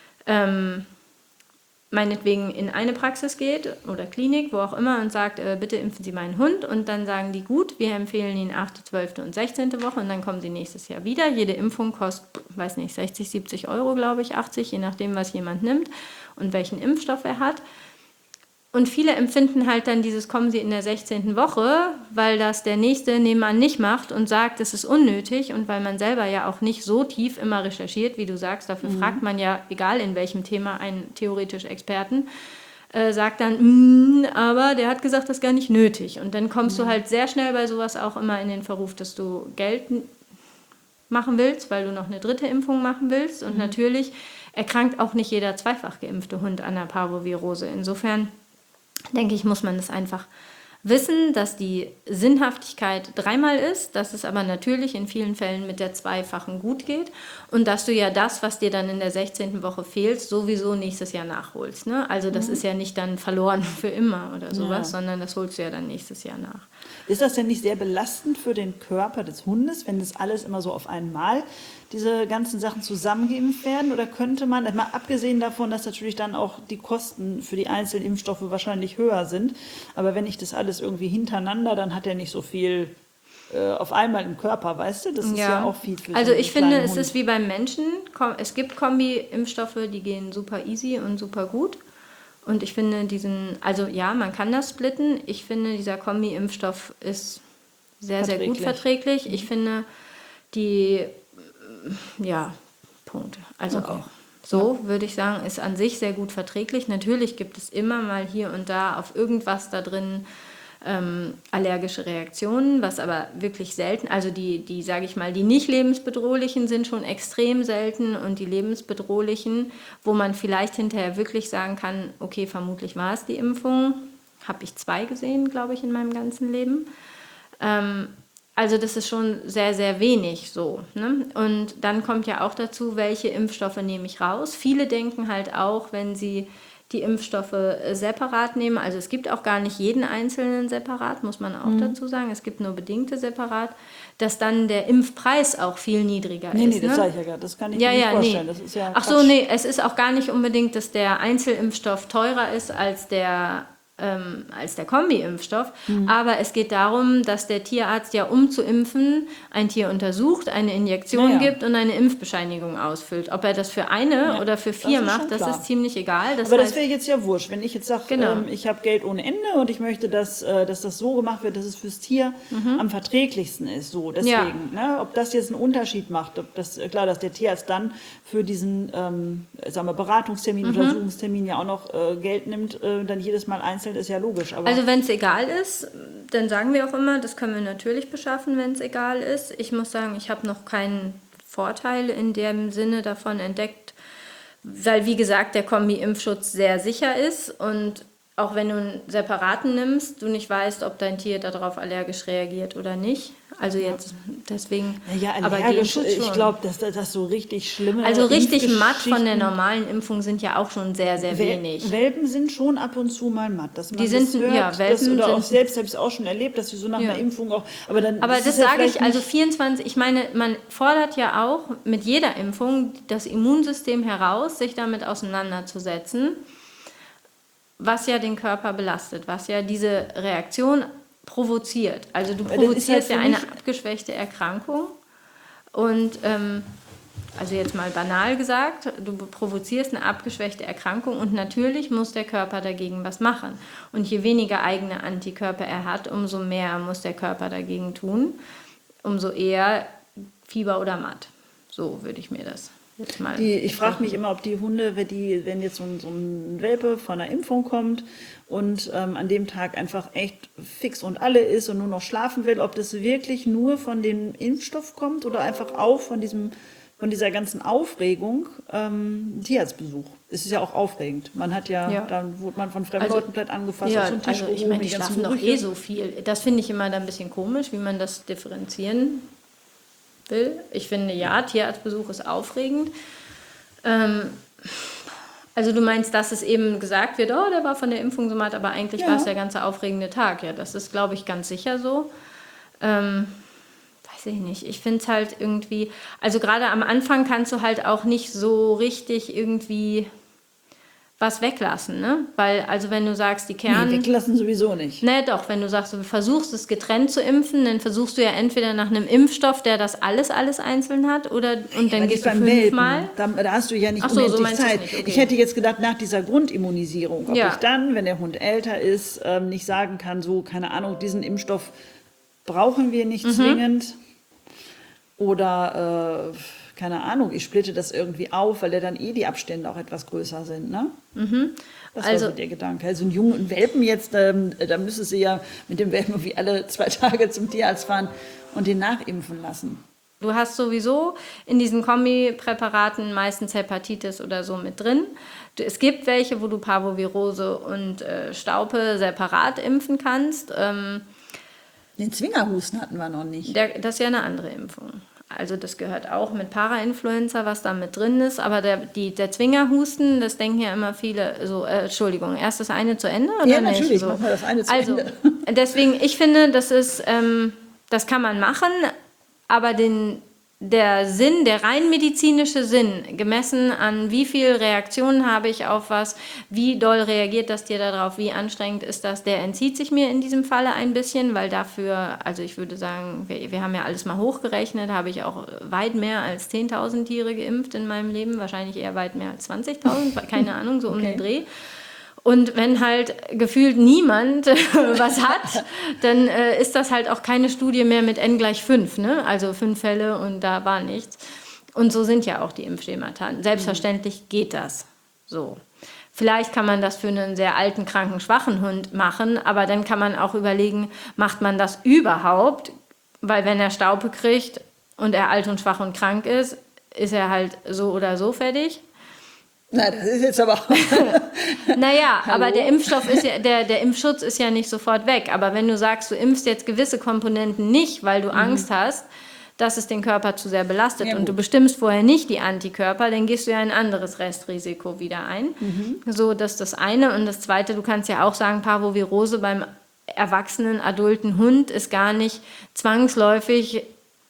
Speaker 2: meinetwegen in eine Praxis geht oder Klinik, wo auch immer, und sagt, bitte impfen Sie meinen Hund, und dann sagen die, gut, wir empfehlen ihn 8., 12. und 16. Woche, und dann kommen sie nächstes Jahr wieder. Jede Impfung kostet, weiß nicht, 60, 70 Euro, glaube ich, 80, je nachdem, was jemand nimmt und welchen Impfstoff er hat. Und viele empfinden halt dann kommen sie in der 16. Woche, weil das der Nächste nebenan nicht macht und sagt, es ist unnötig, und weil man selber ja auch nicht so tief immer recherchiert, wie du sagst, dafür fragt man ja, egal in welchem Thema, einen theoretisch Experten, sagt dann, aber der hat gesagt, das ist gar nicht nötig. Und dann kommst du halt sehr schnell bei sowas auch immer in den Verruf, dass du Geld machen willst, weil du noch eine 3. Impfung machen willst. Und natürlich erkrankt auch nicht jeder zweifach geimpfte Hund an der Parvovirose. Insofern denke ich, muss man das einfach wissen, dass die Sinnhaftigkeit 3-mal ist, dass es aber natürlich in vielen Fällen mit der 2-fachen gut geht und dass du ja das, was dir dann in der 16. Woche fehlt, sowieso nächstes Jahr nachholst. Ne? Also das ist ja nicht dann verloren für immer oder sowas, sondern das holst du ja dann nächstes Jahr nach.
Speaker 1: Ist das denn nicht sehr belastend für den Körper des Hundes, wenn das alles immer so auf einmal, diese ganzen Sachen zusammengeimpft werden? Oder könnte man, mal abgesehen davon, dass natürlich dann auch die Kosten für die einzelnen Impfstoffe wahrscheinlich höher sind, aber wenn ich das alles irgendwie hintereinander, dann hat er nicht so viel auf einmal im Körper, weißt du? Das ist ja auch viel für
Speaker 2: Also
Speaker 1: so einen
Speaker 2: ich finde,
Speaker 1: kleinen
Speaker 2: es
Speaker 1: Hund.
Speaker 2: ist wie beim Menschen. Es gibt Kombi-Impfstoffe, die gehen super easy und super gut. Und ich finde also ja, man kann das splitten. Ich finde, dieser Kombi-Impfstoff ist sehr, sehr gut verträglich. Ich finde Punkt. Also auch so, würde ich sagen, ist an sich sehr gut verträglich. Natürlich gibt es immer mal hier und da auf irgendwas da drin allergische Reaktionen, was aber wirklich selten, also die sage ich mal, die nicht lebensbedrohlichen sind schon extrem selten, und die lebensbedrohlichen, wo man vielleicht hinterher wirklich sagen kann, okay, vermutlich war es die Impfung, habe ich 2 gesehen, glaube ich, in meinem ganzen Leben. Also das ist schon sehr, sehr wenig so. Ne? Und dann kommt ja auch dazu, welche Impfstoffe nehme ich raus. Viele denken halt auch, wenn sie die Impfstoffe separat nehmen, also es gibt auch gar nicht jeden einzelnen separat, muss man auch dazu sagen, es gibt nur bedingte separat, dass dann der Impfpreis auch viel niedriger ist.
Speaker 1: Nee, das sage ich ja gerade, das kann ich mir nicht vorstellen. Das ist ja
Speaker 2: Ach so, nee, es ist auch gar nicht unbedingt, dass der Einzelimpfstoff teurer ist als der Kombi-Impfstoff. Aber es geht darum, dass der Tierarzt ja, um zu impfen, ein Tier untersucht, eine Injektion gibt und eine Impfbescheinigung ausfüllt. Ob er das für eine oder für 4 macht, das ist ziemlich egal.
Speaker 1: Aber das wäre jetzt ja wurscht. Wenn ich jetzt sage, ich habe Geld ohne Ende und ich möchte, dass das so gemacht wird, dass es fürs Tier am verträglichsten ist. So, deswegen, ne, ob das jetzt einen Unterschied macht, ob das, klar, dass der Tierarzt dann für diesen sagen wir, Beratungstermin, Untersuchungstermin ja auch noch Geld nimmt, dann jedes Mal einzeln, ist ja logisch. Aber
Speaker 2: also wenn es egal ist, dann sagen wir auch immer, das können wir natürlich beschaffen, wenn es egal ist. Ich muss sagen, ich habe noch keinen Vorteil in dem Sinne davon entdeckt, weil, wie gesagt, der Kombi-Impfschutz sehr sicher ist, und auch wenn du einen separaten nimmst, du nicht weißt, ob dein Tier darauf allergisch reagiert oder nicht. Also jetzt deswegen.
Speaker 1: Ja, allergisch, aber ich glaube, dass das so richtig schlimme.
Speaker 2: Also richtig matt von der normalen Impfung sind ja auch schon sehr, sehr wenig.
Speaker 1: Welpen sind schon ab und zu mal matt. Dass man
Speaker 2: die sind,
Speaker 1: hört,
Speaker 2: ja, Welpen
Speaker 1: oder
Speaker 2: sind,
Speaker 1: auch selbst habe ich es auch schon erlebt, dass sie so nach einer Impfung auch. Aber
Speaker 2: das sage ich, also 24, ich meine, man fordert ja auch mit jeder Impfung das Immunsystem heraus, sich damit auseinanderzusetzen, was ja den Körper belastet, was ja diese Reaktion provoziert. Also du provozierst ja eine abgeschwächte Erkrankung und also jetzt mal banal gesagt, du provozierst eine abgeschwächte Erkrankung, und natürlich muss der Körper dagegen was machen. Und je weniger eigene Antikörper er hat, umso mehr muss der Körper dagegen tun, umso eher Fieber oder Matt. So würde ich mir das Jetzt mal.
Speaker 1: Ich frage mich immer, ob die Hunde, wenn jetzt so ein Welpe von einer Impfung kommt und an dem Tag einfach echt fix und alle ist und nur noch schlafen will, ob das wirklich nur von dem Impfstoff kommt oder einfach auch von dieser ganzen Aufregung, Tierarztbesuch. Es ist ja auch aufregend. Man hat dann wurde man von fremden Leuten komplett angefasst,
Speaker 2: ja,
Speaker 1: auf so einen Tisch
Speaker 2: also ich
Speaker 1: gehoben,
Speaker 2: meine, die schlafen doch so viel. Das finde ich immer dann ein bisschen komisch, wie man das differenzieren will. Ich finde, ja, Tierarztbesuch ist aufregend. Also du meinst, dass es eben gesagt wird, oh, der war von der Impfung so matt, aber eigentlich war es der ganze aufregende Tag. Ja, das ist, glaube ich, ganz sicher so. Weiß ich nicht. Ich finde es halt irgendwie, also gerade am Anfang kannst du halt auch nicht so richtig irgendwie was weglassen, ne? Weil, also wenn du sagst, die Kern...
Speaker 1: Nee, weglassen sowieso nicht.
Speaker 2: Ne, doch, wenn du sagst, du versuchst es getrennt zu impfen, dann versuchst du ja entweder nach einem Impfstoff, der das alles einzeln hat, und dann gehst du 5-mal.
Speaker 1: Da hast du ja nicht
Speaker 2: so
Speaker 1: unendlich Zeit.
Speaker 2: Nicht. Okay.
Speaker 1: Ich hätte jetzt gedacht, nach dieser Grundimmunisierung, ob ich dann, wenn der Hund älter ist, nicht sagen kann, so, keine Ahnung, diesen Impfstoff brauchen wir nicht zwingend. Oder... keine Ahnung, ich splitte das irgendwie auf, weil dann die Abstände auch etwas größer sind, ne? Das war so der Gedanke. Also einen jungen Welpen jetzt, da müsste sie ja mit dem Welpen irgendwie alle 2 Tage zum Tierarzt fahren und den nachimpfen lassen.
Speaker 2: Du hast sowieso in diesen Kombipräparaten meistens Hepatitis oder so mit drin. Es gibt welche, wo du Parvovirose und Staupe separat impfen kannst.
Speaker 1: Den Zwingerhusten hatten wir noch nicht.
Speaker 2: Das ist ja eine andere Impfung. Also das gehört auch mit Parainfluenza, was da mit drin ist. Aber der Zwingerhusten, das denken ja immer viele, so, Entschuldigung, erst das eine zu Ende oder
Speaker 1: ja,
Speaker 2: nicht?
Speaker 1: Natürlich,
Speaker 2: so.
Speaker 1: machen wir das eine zu Ende.
Speaker 2: Deswegen, ich finde, das ist, das kann man machen, aber der Sinn, der rein medizinische Sinn, gemessen an wie viel Reaktionen habe ich auf was, wie doll reagiert das Tier darauf, wie anstrengend ist das, der entzieht sich mir in diesem Falle ein bisschen, weil dafür, also ich würde sagen, wir haben ja alles mal hochgerechnet, habe ich auch weit mehr als 10.000 Tiere geimpft in meinem Leben, wahrscheinlich eher weit mehr als 20.000, keine Ahnung, so um den Dreh. Und wenn halt gefühlt niemand was hat, dann ist das halt auch keine Studie mehr mit n = 5, ne? Also 5 Fälle und da war nichts. Und so sind ja auch die Impfschemata. Selbstverständlich geht das so. Vielleicht kann man das für einen sehr alten, kranken, schwachen Hund machen, aber dann kann man auch überlegen, macht man das überhaupt? Weil wenn er Staupe kriegt und er alt und schwach und krank ist er halt so oder so fertig.
Speaker 1: Na, das ist jetzt aber...
Speaker 2: Naja, aber der Impfstoff ist ja, der Impfschutz ist ja nicht sofort weg. Aber wenn du sagst, du impfst jetzt gewisse Komponenten nicht, weil du Angst hast, dass es den Körper zu sehr belastet und du bestimmst vorher nicht die Antikörper, dann gehst du ja ein anderes Restrisiko wieder ein. So, das ist das eine. Und das zweite, du kannst ja auch sagen, Parvovirose beim erwachsenen, adulten Hund ist gar nicht zwangsläufig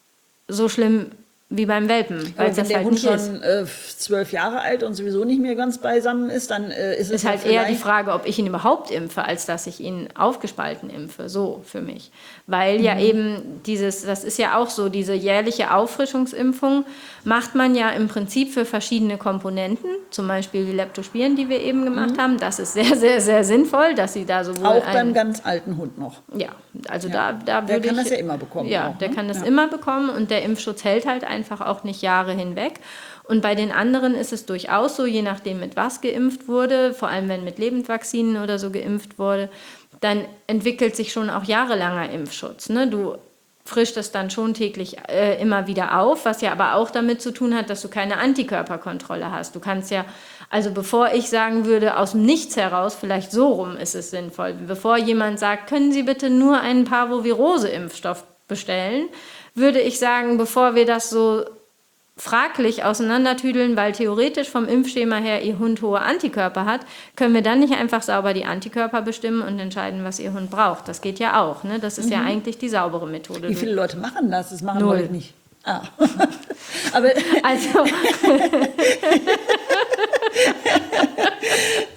Speaker 2: so schlimm wie beim Welpen.
Speaker 1: Weil wenn der Hund schon 12 Jahre alt und sowieso nicht mehr ganz beisammen ist, dann ist es
Speaker 2: halt eher die Frage, ob ich ihn überhaupt impfe, als dass ich ihn aufgespalten impfe. So für mich. Weil ja eben das ist ja auch so, diese jährliche Auffrischungsimpfung macht man ja im Prinzip für verschiedene Komponenten, zum Beispiel die Leptospiren, die wir eben gemacht haben. Das ist sehr, sehr, sehr sinnvoll, dass sie da sowohl
Speaker 1: auch beim ganz alten Hund noch.
Speaker 2: Ja, also da würde
Speaker 1: der kann das ja immer bekommen.
Speaker 2: Ja, der kann das immer bekommen und der Impfschutz hält halt einfach auch nicht Jahre hinweg. Und bei den anderen ist es durchaus so, je nachdem mit was geimpft wurde, vor allem wenn mit Lebendvakzinen oder so geimpft wurde, dann entwickelt sich schon auch jahrelanger Impfschutz. Ne? Du frischst es dann schon täglich immer wieder auf, was ja aber auch damit zu tun hat, dass du keine Antikörperkontrolle hast. Du kannst ja, also bevor ich sagen würde, aus dem Nichts heraus, vielleicht so rum ist es sinnvoll, bevor jemand sagt, können Sie bitte nur einen Parvovirose-Impfstoff bestellen, würde ich sagen, bevor wir das so fraglich auseinandertüdeln, weil theoretisch vom Impfschema her Ihr Hund hohe Antikörper hat, können wir dann nicht einfach sauber die Antikörper bestimmen und entscheiden, was Ihr Hund braucht. Das geht ja auch. Ne? Das ist ja eigentlich die saubere Methode.
Speaker 1: Wie viele Leute machen das? Das machen
Speaker 2: 0.
Speaker 1: Leute nicht. Ah. Aber
Speaker 2: also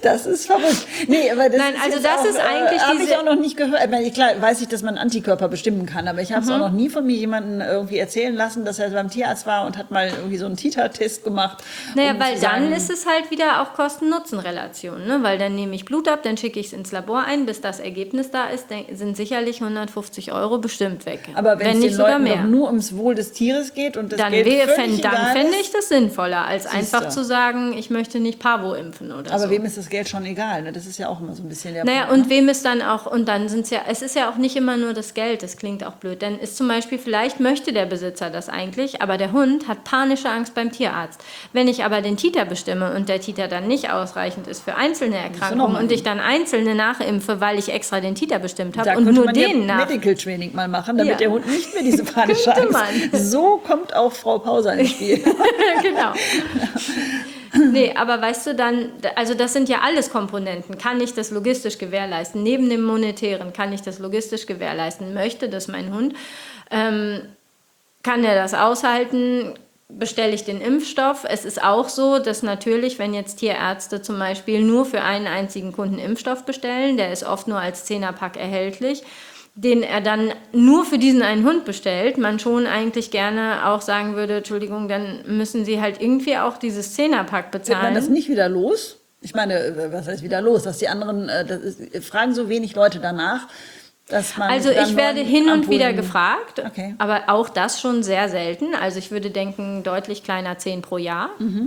Speaker 1: Das ist verrückt. Nee, aber das
Speaker 2: Nein, also das ist eigentlich
Speaker 1: habe ich auch noch nicht gehört. Ich meine, klar weiß ich, dass man Antikörper bestimmen kann, aber ich habe es auch noch nie von mir jemanden irgendwie erzählen lassen, dass er beim Tierarzt war und hat mal irgendwie so einen Titer-Test gemacht.
Speaker 2: Naja, weil dann ist es halt wieder auch Kosten-Nutzen-Relation, ne? Weil dann nehme ich Blut ab, dann schicke ich es ins Labor ein, bis das Ergebnis da ist, sind sicherlich 150 € bestimmt weg.
Speaker 1: Aber wenn es den Leuten doch nur ums Wohl des Tieres geht und das
Speaker 2: dann
Speaker 1: Geld völlig egal
Speaker 2: dann fände ich das sinnvoller, als
Speaker 1: Siehste.
Speaker 2: einfach zu sagen, ich möchte nicht Parvo impfen oder
Speaker 1: aber
Speaker 2: so.
Speaker 1: wem ist das Geld schon egal? Ne? Das ist ja auch immer so ein bisschen der
Speaker 2: Naja,
Speaker 1: Punkt.
Speaker 2: und wem ist dann auch, und dann sind es ist ja auch nicht immer nur das Geld, das klingt auch blöd, denn ist zum Beispiel, vielleicht möchte der Besitzer das eigentlich, aber der Hund hat panische Angst beim Tierarzt. Wenn ich aber den Titer bestimme und der Titer dann nicht ausreichend ist für einzelne Erkrankungen und ich dann einzelne nachimpfe, weil ich extra den Titer bestimmt habe und nur den nach...
Speaker 1: Medical Training mal machen, damit der Hund nicht mehr diese panische Angst hat. So kommt auch Frau Pauser ins Spiel.
Speaker 2: Genau. Nee, aber weißt du dann, also das sind ja alles Komponenten. Kann ich das logistisch gewährleisten? Neben dem Monetären kann ich das logistisch gewährleisten? Möchte das mein Hund? Kann er das aushalten? Bestelle ich den Impfstoff? Es ist auch so, dass natürlich, wenn jetzt Tierärzte zum Beispiel nur für einen einzigen Kunden Impfstoff bestellen, der ist oft nur als 10er-Pack erhältlich, den er dann nur für diesen einen Hund bestellt, man schon eigentlich gerne auch sagen würde, Entschuldigung, dann müssen Sie halt irgendwie auch dieses 10er-Pack bezahlen.
Speaker 1: Wird man das nicht wieder los? Ich meine, was heißt wieder los? Dass die anderen, fragen so wenig Leute danach, dass man...
Speaker 2: Also ich werde hin und wieder gefragt,
Speaker 1: okay.
Speaker 2: Aber auch das schon sehr selten. Also ich würde denken, deutlich kleiner 10 pro Jahr.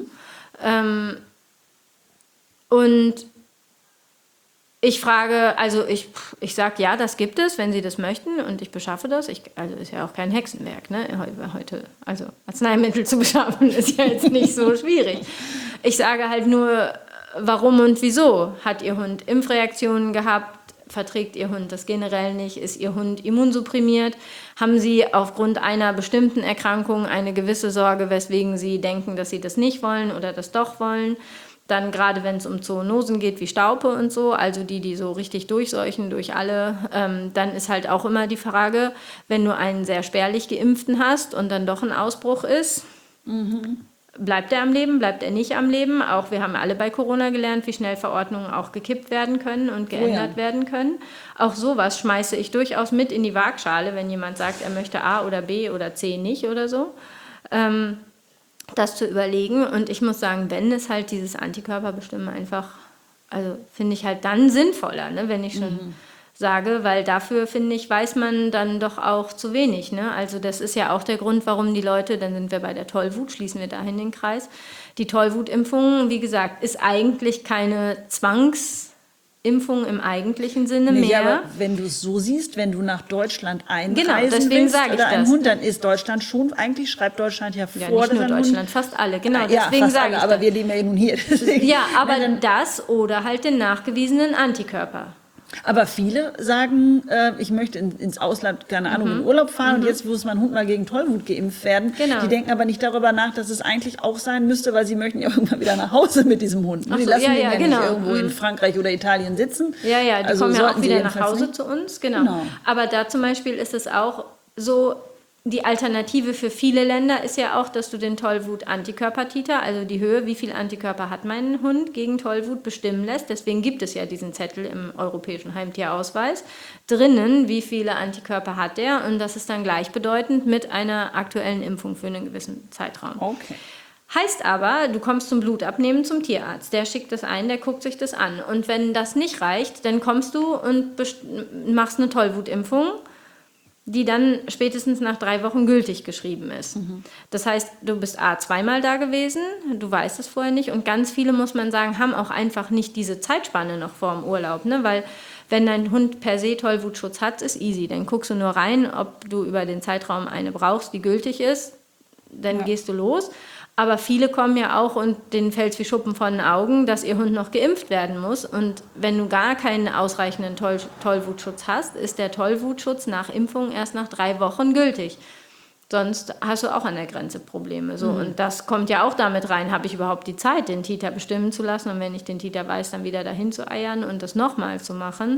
Speaker 2: Und ich frage, also ich sage, ja, das gibt es, wenn Sie das möchten und ich beschaffe das. Also ist ja auch kein Hexenwerk, ne? Heute, also Arzneimittel zu beschaffen ist ja jetzt nicht so schwierig. Ich sage halt nur, warum und wieso. Hat Ihr Hund Impfreaktionen gehabt? Verträgt Ihr Hund das generell nicht? Ist Ihr Hund immunsupprimiert? Haben Sie aufgrund einer bestimmten Erkrankung eine gewisse Sorge, weswegen Sie denken, dass Sie das nicht wollen oder das doch wollen? Dann gerade wenn es um Zoonosen geht, wie Staupe und so, also die so richtig durchseuchen durch alle, dann ist halt auch immer die Frage, wenn du einen sehr spärlich Geimpften hast und dann doch ein Ausbruch ist, bleibt er am Leben, bleibt er nicht am Leben? Auch wir haben alle bei Corona gelernt, wie schnell Verordnungen auch gekippt werden können und geändert werden können. Auch sowas schmeiße ich durchaus mit in die Waagschale, wenn jemand sagt, er möchte A oder B oder C nicht oder so. Das zu überlegen. Und ich muss sagen, wenn es halt dieses Antikörperbestimmen einfach, also finde ich halt dann sinnvoller, ne, wenn ich schon sage, weil dafür, finde ich, weiß man dann doch auch zu wenig. Ne? Also das ist ja auch der Grund, warum die Leute, dann sind wir bei der Tollwut, schließen wir dahin den Kreis. Die Tollwutimpfung, wie gesagt, ist eigentlich keine Impfung im eigentlichen Sinne mehr.
Speaker 1: Aber wenn du es so siehst, wenn du nach Deutschland einreisen
Speaker 2: genau, deswegen
Speaker 1: willst
Speaker 2: sage ich
Speaker 1: oder einen
Speaker 2: das.
Speaker 1: Hund, dann ist Deutschland schon, eigentlich schreibt Deutschland ja vor,
Speaker 2: ja, nicht nur Deutschland,
Speaker 1: Hund,
Speaker 2: fast alle, genau,
Speaker 1: ja,
Speaker 2: deswegen
Speaker 1: fast
Speaker 2: sage
Speaker 1: alle,
Speaker 2: ich
Speaker 1: aber
Speaker 2: das.
Speaker 1: wir leben ja nun hier. Deswegen.
Speaker 2: Ja, aber das oder halt den nachgewiesenen Antikörper.
Speaker 1: Aber viele sagen, ich möchte ins Ausland, keine Ahnung, in Urlaub fahren und jetzt muss mein Hund mal gegen Tollwut geimpft werden.
Speaker 2: Genau.
Speaker 1: Die denken aber nicht darüber nach, dass es eigentlich auch sein müsste, weil sie möchten ja irgendwann wieder nach Hause mit diesem Hund. Die lassen den ja
Speaker 2: genau.
Speaker 1: nicht irgendwo in Frankreich oder Italien sitzen.
Speaker 2: Ja, die
Speaker 1: also
Speaker 2: kommen ja auch wieder nach
Speaker 1: jedenfalls
Speaker 2: Hause
Speaker 1: nicht.
Speaker 2: zu uns, genau. Aber da zum Beispiel ist es auch so, die Alternative für viele Länder ist ja auch, dass du den Tollwut-Antikörper-Titer, also die Höhe, wie viel Antikörper hat mein Hund gegen Tollwut, bestimmen lässt. Deswegen gibt es ja diesen Zettel im europäischen Heimtierausweis. Drinnen, wie viele Antikörper hat der? Und das ist dann gleichbedeutend mit einer aktuellen Impfung für einen gewissen Zeitraum.
Speaker 1: Okay.
Speaker 2: Heißt aber, du kommst zum Blutabnehmen zum Tierarzt. Der schickt das ein, der guckt sich das an. Und wenn das nicht reicht, dann kommst du und machst eine Tollwutimpfung, die dann spätestens nach 3 Wochen gültig geschrieben ist. Das heißt, du bist zweimal da gewesen, du weißt es vorher nicht und ganz viele, muss man sagen, haben auch einfach nicht diese Zeitspanne noch vor dem Urlaub, ne? Weil wenn dein Hund per se Tollwutschutz hat, ist easy. Dann guckst du nur rein, ob du über den Zeitraum eine brauchst, die gültig ist, dann gehst du los. Aber viele kommen ja auch und denen fällt es wie Schuppen von den Augen, dass ihr Hund noch geimpft werden muss. Und wenn du gar keinen ausreichenden Tollwutschutz hast, ist der Tollwutschutz nach Impfung erst nach 3 Wochen gültig. Sonst hast du auch an der Grenze Probleme. So. Und das kommt ja auch damit rein, habe ich überhaupt die Zeit, den Titer bestimmen zu lassen? Und wenn ich den Titer weiß, dann wieder dahin zu eiern und das nochmal zu machen.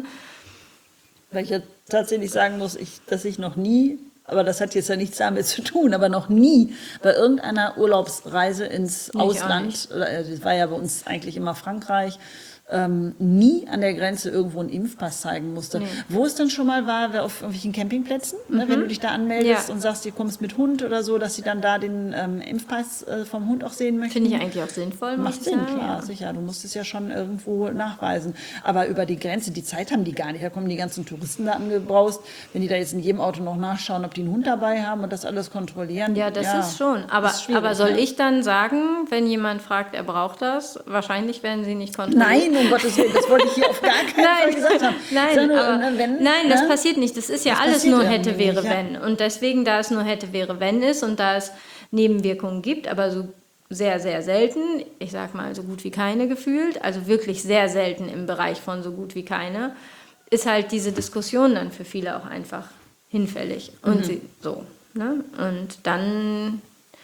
Speaker 1: Weil ich ja tatsächlich sagen muss, dass ich noch nie, aber das hat jetzt ja nichts damit zu tun, aber noch nie bei irgendeiner Urlaubsreise ins Ausland, das war ja bei uns eigentlich immer Frankreich, nie an der Grenze irgendwo einen Impfpass zeigen musste. Nee. Wo es dann schon mal war auf irgendwelchen Campingplätzen, ne, wenn du dich da anmeldest und sagst, du kommst mit Hund oder so, dass sie dann da den Impfpass vom Hund auch sehen möchten.
Speaker 2: Finde ich eigentlich auch sinnvoll.
Speaker 1: Macht Sinn, klar, sicher. Du musst es ja schon irgendwo nachweisen. Aber über die Grenze, die Zeit haben die gar nicht. Da kommen die ganzen Touristen da angebraust. Wenn die da jetzt in jedem Auto noch nachschauen, ob die einen Hund dabei haben und das alles kontrollieren.
Speaker 2: Ja, das ist schon. Aber soll ich dann sagen, wenn jemand fragt, er braucht das, wahrscheinlich werden sie nicht kontrolliert.
Speaker 1: Nein, um Gottes Willen, das wollte ich hier auf gar keinen Fall gesagt haben.
Speaker 2: Nein, das passiert nicht. Das ist ja alles nur hätte, wäre, wenn. Und deswegen, da es nur hätte, wäre, wenn ist und da es Nebenwirkungen gibt, aber so sehr, sehr selten, ich sag mal so gut wie keine gefühlt, also wirklich sehr selten im Bereich von so gut wie keine, ist halt diese Diskussion dann für viele auch einfach hinfällig. Und ne? Und dann...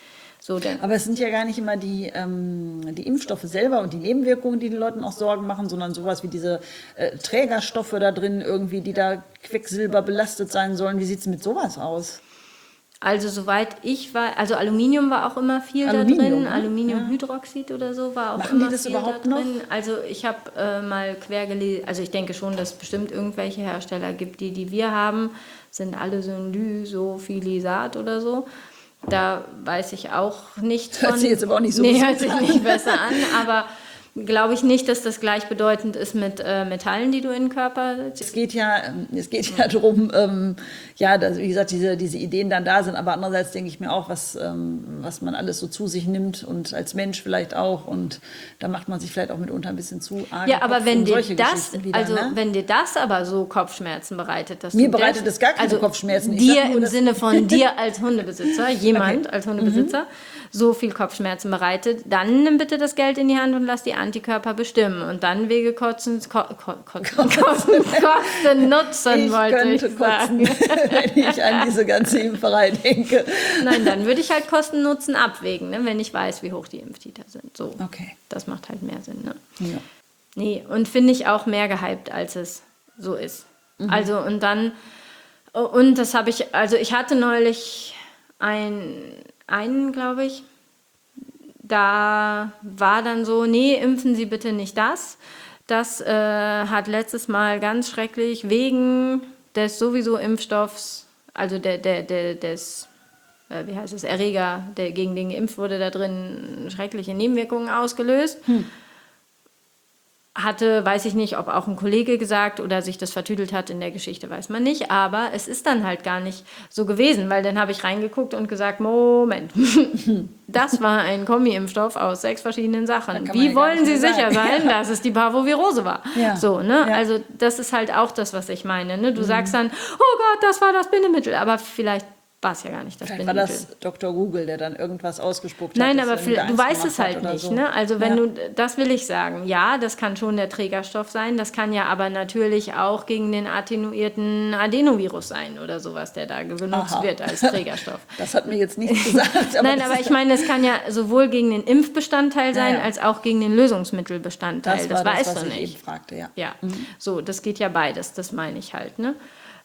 Speaker 1: Aber es sind ja gar nicht immer die Impfstoffe selber und die Nebenwirkungen, die den Leuten auch Sorgen machen, sondern sowas wie diese Trägerstoffe da drin irgendwie, die da Quecksilber belastet sein sollen. Wie sieht es mit sowas aus?
Speaker 2: Also soweit ich war, also Aluminium war auch immer viel da drin, Aluminiumhydroxid oder so war auch
Speaker 1: Machen
Speaker 2: immer
Speaker 1: die das
Speaker 2: viel
Speaker 1: überhaupt
Speaker 2: da drin.
Speaker 1: noch?
Speaker 2: Also ich habe mal quer gelesen, also ich denke schon, dass es bestimmt irgendwelche Hersteller gibt, die wir haben, sind alle Lyophilisat oder so. Da weiß ich auch nichts von.
Speaker 1: Hört sich jetzt aber auch nicht so
Speaker 2: hört sich nicht besser an, aber glaube ich nicht, dass das gleichbedeutend ist mit Metallen, die du in den Körper...
Speaker 1: Es geht ja darum, dass, wie gesagt, diese Ideen dann da sind, aber andererseits denke ich mir auch, was man alles so zu sich nimmt und als Mensch vielleicht auch, und da macht man sich vielleicht auch mitunter ein bisschen zu arg.
Speaker 2: Ja, aber wenn dir wenn dir das aber so Kopfschmerzen bereitet, dass
Speaker 1: mir bereitet das gar keine Kopfschmerzen.
Speaker 2: Dir im Sinne von dir als Hundebesitzer, als Hundebesitzer, so viel Kopfschmerzen bereitet, dann nimm bitte das Geld in die Hand und lass die Antikörper bestimmen. Und dann Wege Kosten nutzen, wollte ich sagen.
Speaker 1: Wenn ich an diese ganze Impferei denke.
Speaker 2: Nein, dann würde ich halt Kosten-Nutzen abwägen, ne, wenn ich weiß, wie hoch die Impftiter sind. So,
Speaker 1: okay.
Speaker 2: Das macht halt mehr Sinn. Ne?
Speaker 1: Ja.
Speaker 2: Nee, und finde ich auch mehr gehypt, als es so ist. Also und das habe ich, also ich hatte neulich einen, glaube ich, da war dann so, nee, impfen Sie bitte nicht das. Das hat letztes Mal ganz schrecklich wegen des sowieso Impfstoffs, also des Erreger, der gegen den geimpft wurde, da drin schreckliche Nebenwirkungen ausgelöst. Hatte, weiß ich nicht, ob auch ein Kollege gesagt oder sich das vertüdelt hat in der Geschichte, weiß man nicht. Aber es ist dann halt gar nicht so gewesen, weil dann habe ich reingeguckt und gesagt, Moment, das war ein Kombi-Impfstoff aus 6 verschiedenen Sachen. Wie wollen Sie sicher sein, dass es die Parvovirose war?
Speaker 1: Ja.
Speaker 2: So, ne? Ja. Also das ist halt auch das, was ich meine. Ne? Du sagst dann, oh Gott, das war das Bindemittel, aber vielleicht war es ja gar nicht das Bindemittel.
Speaker 1: War das Dr. Google, der dann irgendwas ausgespuckt hat?
Speaker 2: Nein, aber du weißt es halt nicht. So. Ne? Also das will ich sagen. Ja, das kann schon der Trägerstoff sein. Das kann ja aber natürlich auch gegen den attenuierten Adenovirus sein oder sowas, der da benutzt wird als Trägerstoff.
Speaker 1: Das hat mir jetzt nichts gesagt.
Speaker 2: Aber Nein, aber ich meine, es kann ja sowohl gegen den Impfbestandteil sein, als auch gegen den Lösungsmittelbestandteil. Das weißt du nicht.
Speaker 1: Ich eben fragte, ja.
Speaker 2: Ja, so, das geht ja beides. Das meine ich halt. Ne?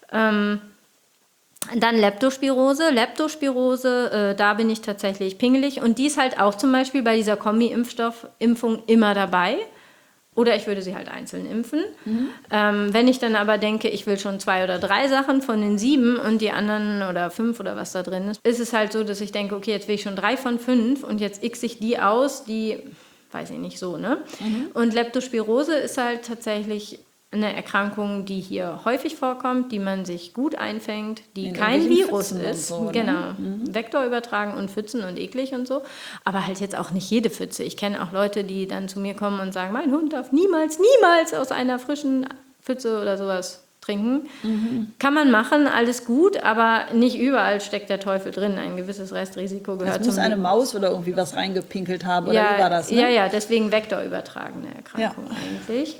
Speaker 2: Dann Leptospirose. Leptospirose, da bin ich tatsächlich pingelig. Und die ist halt auch zum Beispiel bei dieser Kombi-Impfung immer dabei. Oder ich würde sie halt einzeln impfen. Wenn ich dann aber denke, ich will schon 2 oder 3 Sachen von den 7 und die anderen oder 5 oder was da drin ist, ist es halt so, dass ich denke, okay, jetzt will ich schon 3 von 5 und jetzt x ich die aus, die, weiß ich nicht, so, ne? Und Leptospirose ist halt tatsächlich eine Erkrankung, die hier häufig vorkommt, die man sich gut einfängt, die kein Virus ist.
Speaker 1: So,
Speaker 2: genau.
Speaker 1: Ne?
Speaker 2: Vektor übertragen und Pfützen und eklig und so. Aber halt jetzt auch nicht jede Pfütze. Ich kenne auch Leute, die dann zu mir kommen und sagen, mein Hund darf niemals aus einer frischen Pfütze oder sowas trinken. Kann man machen, alles gut, aber nicht überall steckt der Teufel drin. Ein gewisses Restrisiko gehört
Speaker 1: zum... Es muss eine Maus oder irgendwie was reingepinkelt haben, oder wie war das? Ne?
Speaker 2: Ja, deswegen vektorübertragene Erkrankung eigentlich.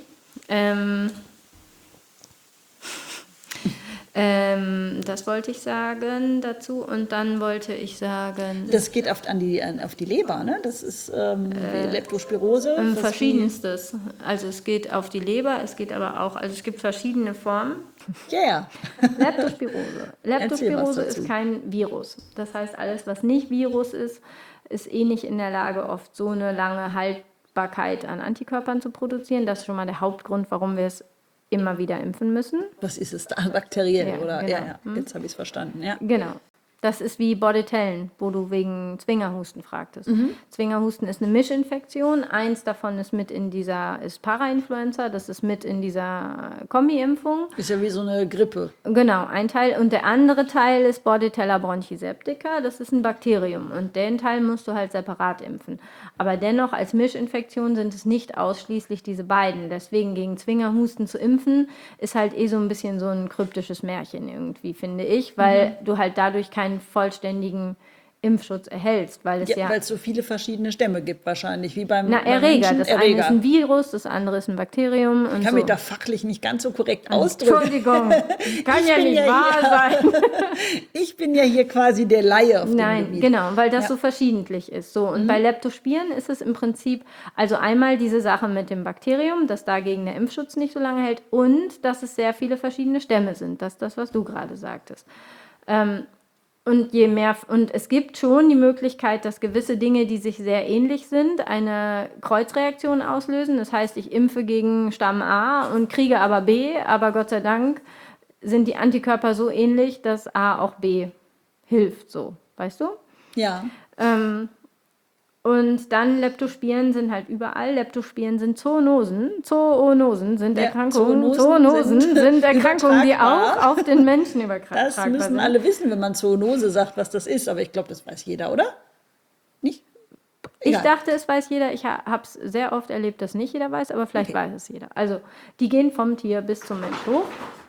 Speaker 2: Das wollte ich sagen dazu, und dann wollte ich sagen...
Speaker 1: Das geht auf die Leber, ne? Das ist Leptospirose.
Speaker 2: Verschiedenstes. Also es geht auf dieBer, es geht aber auch, also es gibt verschiedene Formen.
Speaker 1: Yeah.
Speaker 2: Leptospirose. Leptospirose ist kein Virus. Das heißt, alles, was nicht Virus ist, ist eh nicht in der Lage, oft so eine lange Verfügbarkeit an Antikörpern zu produzieren. Das ist schon mal der Hauptgrund, warum wir es immer wieder impfen müssen.
Speaker 1: Was ist es da? Bakteriell,
Speaker 2: Ja,
Speaker 1: oder?
Speaker 2: genau.
Speaker 1: Ja. Jetzt habe ich es verstanden, ja.
Speaker 2: Genau. Das ist wie Bordetellen, wo du wegen Zwingerhusten fragtest. Zwingerhusten ist eine Mischinfektion. Eins davon ist ist Parainfluenza, das ist mit in dieser Kombi-Impfung.
Speaker 1: Ist ja wie so eine Grippe.
Speaker 2: Genau, ein Teil. Und der andere Teil ist Bordetella bronchiseptica, das ist ein Bakterium. Und den Teil musst du halt separat impfen. Aber dennoch als Mischinfektion sind es nicht ausschließlich diese beiden. Deswegen gegen Zwingerhusten zu impfen, ist halt so ein bisschen so ein kryptisches Märchen irgendwie, finde ich, weil du halt dadurch keinen vollständigen Impfschutz erhältst, weil es
Speaker 1: Weil es so viele verschiedene Stämme gibt wahrscheinlich, wie beim
Speaker 2: Erreger.
Speaker 1: Menschen.
Speaker 2: Das eine ist ein Virus, das andere ist ein Bakterium.
Speaker 1: Ich kann mich da fachlich nicht ganz so korrekt ausdrücken.
Speaker 2: Entschuldigung, kann ja nicht wahr sein.
Speaker 1: Ich bin ja hier quasi der Laie auf dem
Speaker 2: Nein,
Speaker 1: Gebiet.
Speaker 2: genau, weil das so verschiedentlich ist. So, und bei Leptospiren ist es im Prinzip, also einmal diese Sache mit dem Bakterium, dass dagegen der Impfschutz nicht so lange hält und dass es sehr viele verschiedene Stämme sind. Das ist das, was du gerade sagtest. Und es gibt schon die Möglichkeit, dass gewisse Dinge, die sich sehr ähnlich sind, eine Kreuzreaktion auslösen. Das heißt, ich impfe gegen Stamm A und kriege aber B, aber Gott sei Dank sind die Antikörper so ähnlich, dass A auch B hilft, so, weißt du?
Speaker 1: Ja.
Speaker 2: Und dann Leptospiren sind halt überall. Leptospiren sind Zoonosen. Zoonosen sind Erkrankungen. Zoonosen sind Erkrankungen, die auch auf den Menschen übertragen sind.
Speaker 1: Das müssen alle wissen, wenn man Zoonose sagt, was das ist. Aber ich glaube, das weiß jeder, oder? Nicht?
Speaker 2: Ich dachte, es weiß jeder. Ich habe es sehr oft erlebt, dass nicht jeder weiß, aber vielleicht weiß es jeder. Also, die gehen vom Tier bis zum Mensch hoch.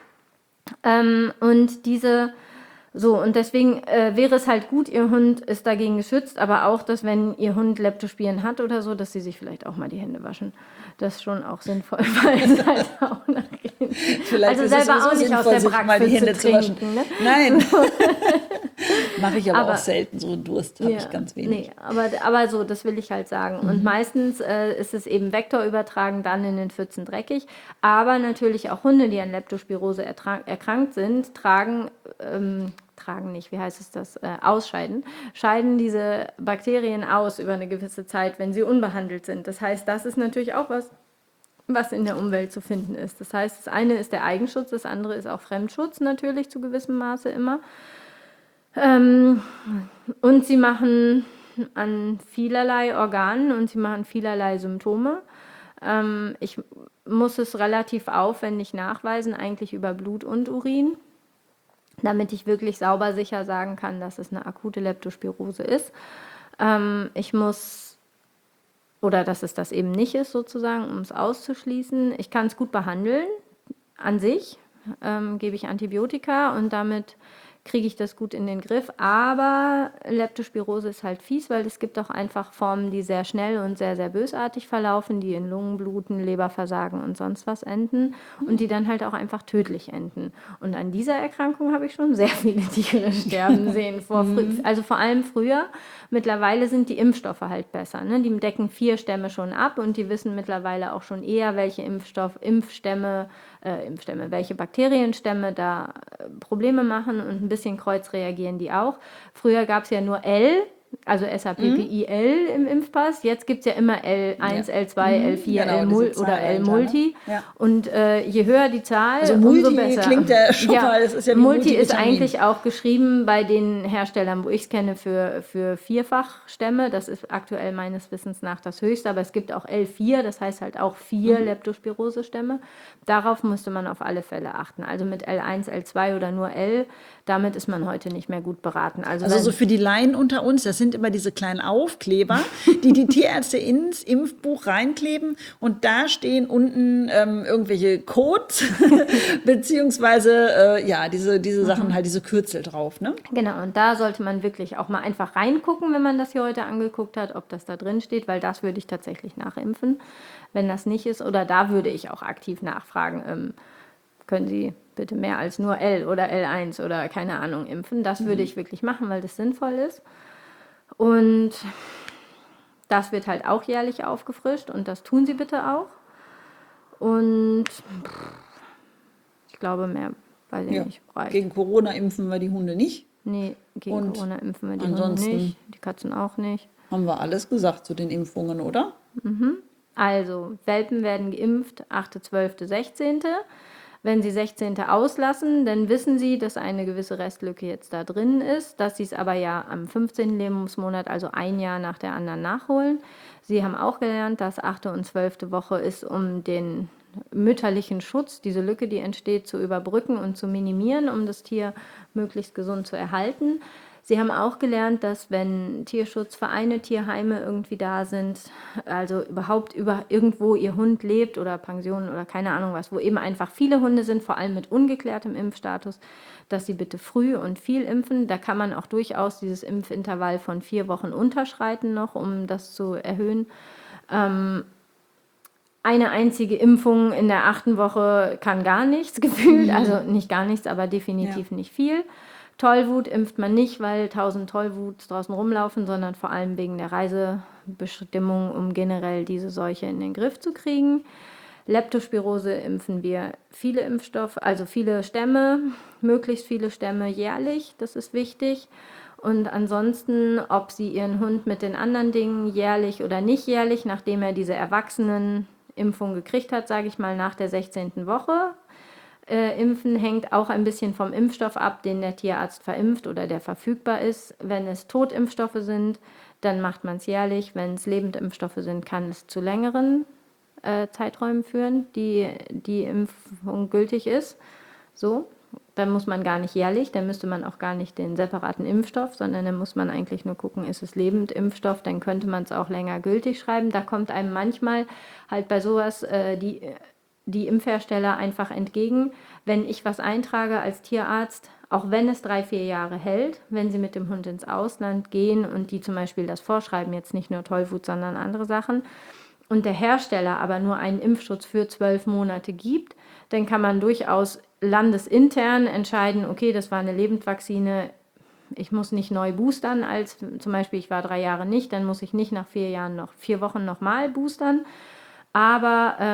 Speaker 2: Und deswegen wäre es halt gut, Ihr Hund ist dagegen geschützt, aber auch, dass wenn Ihr Hund Leptospiren hat oder so, dass Sie sich vielleicht auch mal die Hände waschen. Das ist schon auch sinnvoll, weil es halt auch nachgehen.
Speaker 1: Vielleicht
Speaker 2: also
Speaker 1: ist
Speaker 2: selber
Speaker 1: es
Speaker 2: auch nicht
Speaker 1: sinnvoll,
Speaker 2: aus der
Speaker 1: sich mal die
Speaker 2: Praxis
Speaker 1: Hände
Speaker 2: zu
Speaker 1: zu waschen.
Speaker 2: trinken. Ne?
Speaker 1: Nein. Mache ich aber auch selten. So Durst habe ich ganz wenig.
Speaker 2: Nee, aber so, das will ich halt sagen. Und meistens ist es eben vektorübertragen, dann in den Pfützen dreckig. Aber natürlich auch Hunde, die an Leptospirose erkrankt sind, scheiden diese Bakterien aus über eine gewisse Zeit, wenn sie unbehandelt sind. Das heißt, das ist natürlich auch was in der Umwelt zu finden ist. Das heißt, das eine ist der Eigenschutz, das andere ist auch Fremdschutz natürlich zu gewissem Maße immer. Und sie machen an vielerlei Organen und sie machen vielerlei Symptome. Ich muss es relativ aufwendig nachweisen, eigentlich über Blut und Urin, damit ich wirklich sauber sicher sagen kann, dass es eine akute Leptospirose ist. Oder dass es das eben nicht ist, sozusagen, um es auszuschließen. Ich kann es gut behandeln, an sich, gebe ich Antibiotika und damit kriege ich das gut in den Griff. Aber Leptospirose ist halt fies, weil es gibt auch einfach Formen, die sehr schnell und sehr, sehr bösartig verlaufen, die in Lungenbluten, Leberversagen und sonst was enden und die dann halt auch einfach tödlich enden. Und an dieser Erkrankung habe ich schon sehr viele Tiere sterben sehen. Also vor allem früher. Mittlerweile sind die Impfstoffe halt besser. Ne? Die decken 4 Stämme schon ab und die wissen mittlerweile auch schon eher, welche welche Bakterienstämme da Probleme machen und ein bisschen Kreuz reagieren die auch. Früher gab es ja nur L, also SAPPIL im Impfpass. Jetzt gibt es ja immer L1, L2, L4,
Speaker 1: genau,
Speaker 2: oder L-Multi.
Speaker 1: Ne? Ja.
Speaker 2: Und je höher die Zahl,
Speaker 1: also
Speaker 2: umso
Speaker 1: Multi
Speaker 2: besser.
Speaker 1: Klingt ja schon mal, das ist ja wie
Speaker 2: Multi ist
Speaker 1: Multivitamin.
Speaker 2: eigentlich auch geschrieben bei den Herstellern, wo ich es kenne, für Vierfachstämme. Das ist aktuell meines Wissens nach das höchste, aber es gibt auch L4, das heißt halt auch 4 Leptospirose-Stämme. Darauf musste man auf alle Fälle achten. Also mit L1, L2 oder nur L, damit ist man heute nicht mehr gut beraten. Also
Speaker 1: so für die Laien unter uns, das sind immer diese kleinen Aufkleber, die Tierärzte ins Impfbuch reinkleben und da stehen unten irgendwelche Codes beziehungsweise diese Sachen halt, diese Kürzel drauf, ne?
Speaker 2: Genau, und da sollte man wirklich auch mal einfach reingucken, wenn man das hier heute angeguckt hat, ob das da drin steht, weil das würde ich tatsächlich nachimpfen, wenn das nicht ist. Oder da würde ich auch aktiv nachfragen, können Sie bitte mehr als nur L oder L1 oder keine Ahnung impfen. Das würde ich wirklich machen, weil das sinnvoll ist. Und das wird halt auch jährlich aufgefrischt und das tun Sie bitte auch. Und ich glaube, mehr weiß ich nicht. Reicht.
Speaker 1: Gegen Corona impfen wir die Hunde nicht.
Speaker 2: Nee, gegen Corona impfen wir die Hunde
Speaker 1: ansonsten
Speaker 2: nicht, die Katzen auch nicht.
Speaker 1: Haben wir alles gesagt zu den Impfungen, oder?
Speaker 2: Also Welpen werden geimpft 8., 12., 16. Wenn sie 16. auslassen, dann wissen sie, dass eine gewisse Restlücke jetzt da drin ist, dass sie es aber ja am 15. Lebensmonat, also ein Jahr nach der anderen, nachholen. Sie haben auch gelernt, dass 8. und 12. Woche ist, um den mütterlichen Schutz, diese Lücke, die entsteht, zu überbrücken und zu minimieren, um das Tier möglichst gesund zu erhalten. Sie haben auch gelernt, dass wenn Tierschutzvereine, Tierheime irgendwie da sind, also überhaupt irgendwo ihr Hund lebt oder Pensionen oder keine Ahnung was, wo eben einfach viele Hunde sind, vor allem mit ungeklärtem Impfstatus, dass sie bitte früh und viel impfen. Da kann man auch durchaus dieses Impfintervall von 4 Wochen unterschreiten noch, um das zu erhöhen. Eine einzige Impfung in der 8. Woche kann gar nichts gefühlt, also nicht gar nichts, aber definitiv nicht viel. Tollwut impft man nicht, weil 1000 Tollwuts draußen rumlaufen, sondern vor allem wegen der Reisebestimmung, um generell diese Seuche in den Griff zu kriegen. Leptospirose impfen wir viele Impfstoffe, also viele Stämme, möglichst viele Stämme jährlich, das ist wichtig. Und ansonsten, ob sie ihren Hund mit den anderen Dingen jährlich oder nicht jährlich, nachdem er diese Erwachsenenimpfung gekriegt hat, sage ich mal, nach der 16. Woche, impfen, hängt auch ein bisschen vom Impfstoff ab, den der Tierarzt verimpft oder der verfügbar ist. Wenn es Totimpfstoffe sind, dann macht man es jährlich. Wenn es Lebendimpfstoffe sind, kann es zu längeren Zeiträumen führen, die Impfung gültig ist. So, dann muss man gar nicht jährlich, dann müsste man auch gar nicht den separaten Impfstoff, sondern dann muss man eigentlich nur gucken, ist es Lebendimpfstoff, dann könnte man es auch länger gültig schreiben. Da kommt einem manchmal halt bei sowas die Impfhersteller einfach entgegen, wenn ich was eintrage als Tierarzt, auch wenn es 3, 4 Jahre hält, wenn sie mit dem Hund ins Ausland gehen und die zum Beispiel das vorschreiben, jetzt nicht nur Tollwut, sondern andere Sachen, und der Hersteller aber nur einen Impfschutz für 12 Monate gibt, dann kann man durchaus landesintern entscheiden, okay, das war eine Lebendvakzine, ich muss nicht neu boostern, als zum Beispiel ich war 3 Jahre nicht, dann muss ich nicht nach 4 Wochen nochmal boostern, aber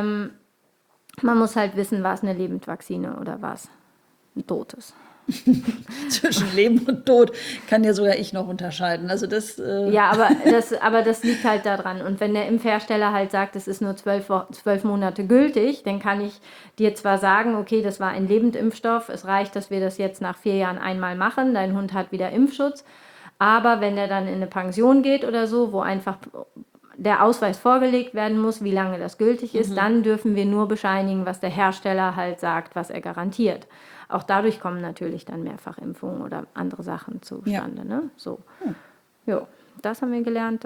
Speaker 2: man muss halt wissen, war es eine Lebendvakzine oder war es ein totes.
Speaker 1: Zwischen Leben und Tod kann ja sogar ich noch unterscheiden. Also das,
Speaker 2: Ja, aber das liegt halt daran. Und wenn der Impfhersteller halt sagt, es ist nur 12 Monate gültig, dann kann ich dir zwar sagen, okay, das war ein Lebendimpfstoff, es reicht, dass wir das jetzt nach 4 Jahren einmal machen, dein Hund hat wieder Impfschutz, aber wenn der dann in eine Pension geht oder so, wo einfach der Ausweis vorgelegt werden muss, wie lange das gültig ist, dann dürfen wir nur bescheinigen, was der Hersteller halt sagt, was er garantiert. Auch dadurch kommen natürlich dann Mehrfachimpfungen oder andere Sachen zustande. Ja. Ne? So. Ja, das haben wir gelernt,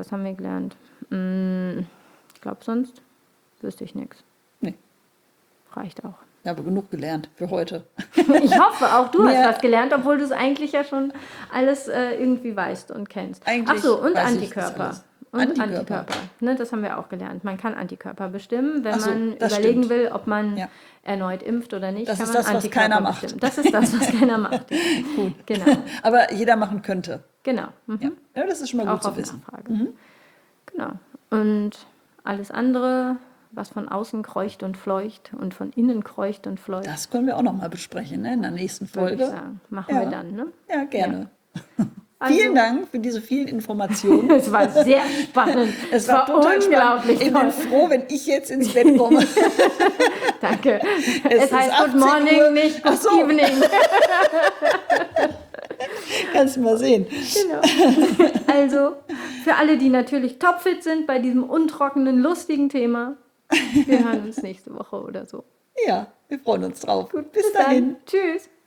Speaker 2: Ich glaube, sonst wüsste ich nichts.
Speaker 1: Nee.
Speaker 2: Reicht auch.
Speaker 1: Ich habe genug gelernt für heute.
Speaker 2: Ich hoffe, auch du hast was gelernt, obwohl du es eigentlich ja schon alles irgendwie weißt und kennst.
Speaker 1: Eigentlich
Speaker 2: Ach so, und
Speaker 1: weiß ich
Speaker 2: Antikörper.
Speaker 1: das
Speaker 2: Und
Speaker 1: Antikörper.
Speaker 2: Ne, das haben wir auch gelernt. Man kann Antikörper bestimmen, wenn
Speaker 1: so,
Speaker 2: man
Speaker 1: das
Speaker 2: überlegen
Speaker 1: stimmt.
Speaker 2: will, ob man erneut impft oder nicht.
Speaker 1: Das
Speaker 2: kann
Speaker 1: ist
Speaker 2: man
Speaker 1: das, was
Speaker 2: Antikörper
Speaker 1: keiner macht.
Speaker 2: bestimmen. Das ist das, was keiner macht.
Speaker 1: Gut.
Speaker 2: Genau.
Speaker 1: Aber jeder machen könnte.
Speaker 2: Genau. Mhm.
Speaker 1: Ja, das ist schon mal
Speaker 2: Auch
Speaker 1: gut zu
Speaker 2: auf
Speaker 1: wissen.
Speaker 2: Nachfrage. Genau. Und alles andere, was von außen kreucht und fleucht und von innen kreucht und fleucht,
Speaker 1: Das können wir auch noch mal besprechen, ne? In der nächsten
Speaker 2: würde ich
Speaker 1: Folge.
Speaker 2: sagen. Machen wir dann. Ne?
Speaker 1: Ja, gerne.
Speaker 2: Also,
Speaker 1: Vielen Dank für diese vielen Informationen.
Speaker 2: Es war sehr spannend.
Speaker 1: Es war total
Speaker 2: unglaublich
Speaker 1: spannend. Ich
Speaker 2: toll.
Speaker 1: bin froh, wenn ich jetzt ins Bett komme.
Speaker 2: Danke.
Speaker 1: Es
Speaker 2: Es heißt
Speaker 1: ist
Speaker 2: Good
Speaker 1: 18
Speaker 2: Morning,
Speaker 1: Uhr.
Speaker 2: nicht
Speaker 1: Ach
Speaker 2: Good
Speaker 1: so.
Speaker 2: Evening.
Speaker 1: Kannst du mal sehen.
Speaker 2: Genau. Also, für alle, die natürlich topfit sind bei diesem untrockenen, lustigen Thema, wir hören uns nächste Woche oder so.
Speaker 1: Ja, wir freuen uns drauf.
Speaker 2: Gut,
Speaker 1: Bis dahin.
Speaker 2: dann. Tschüss.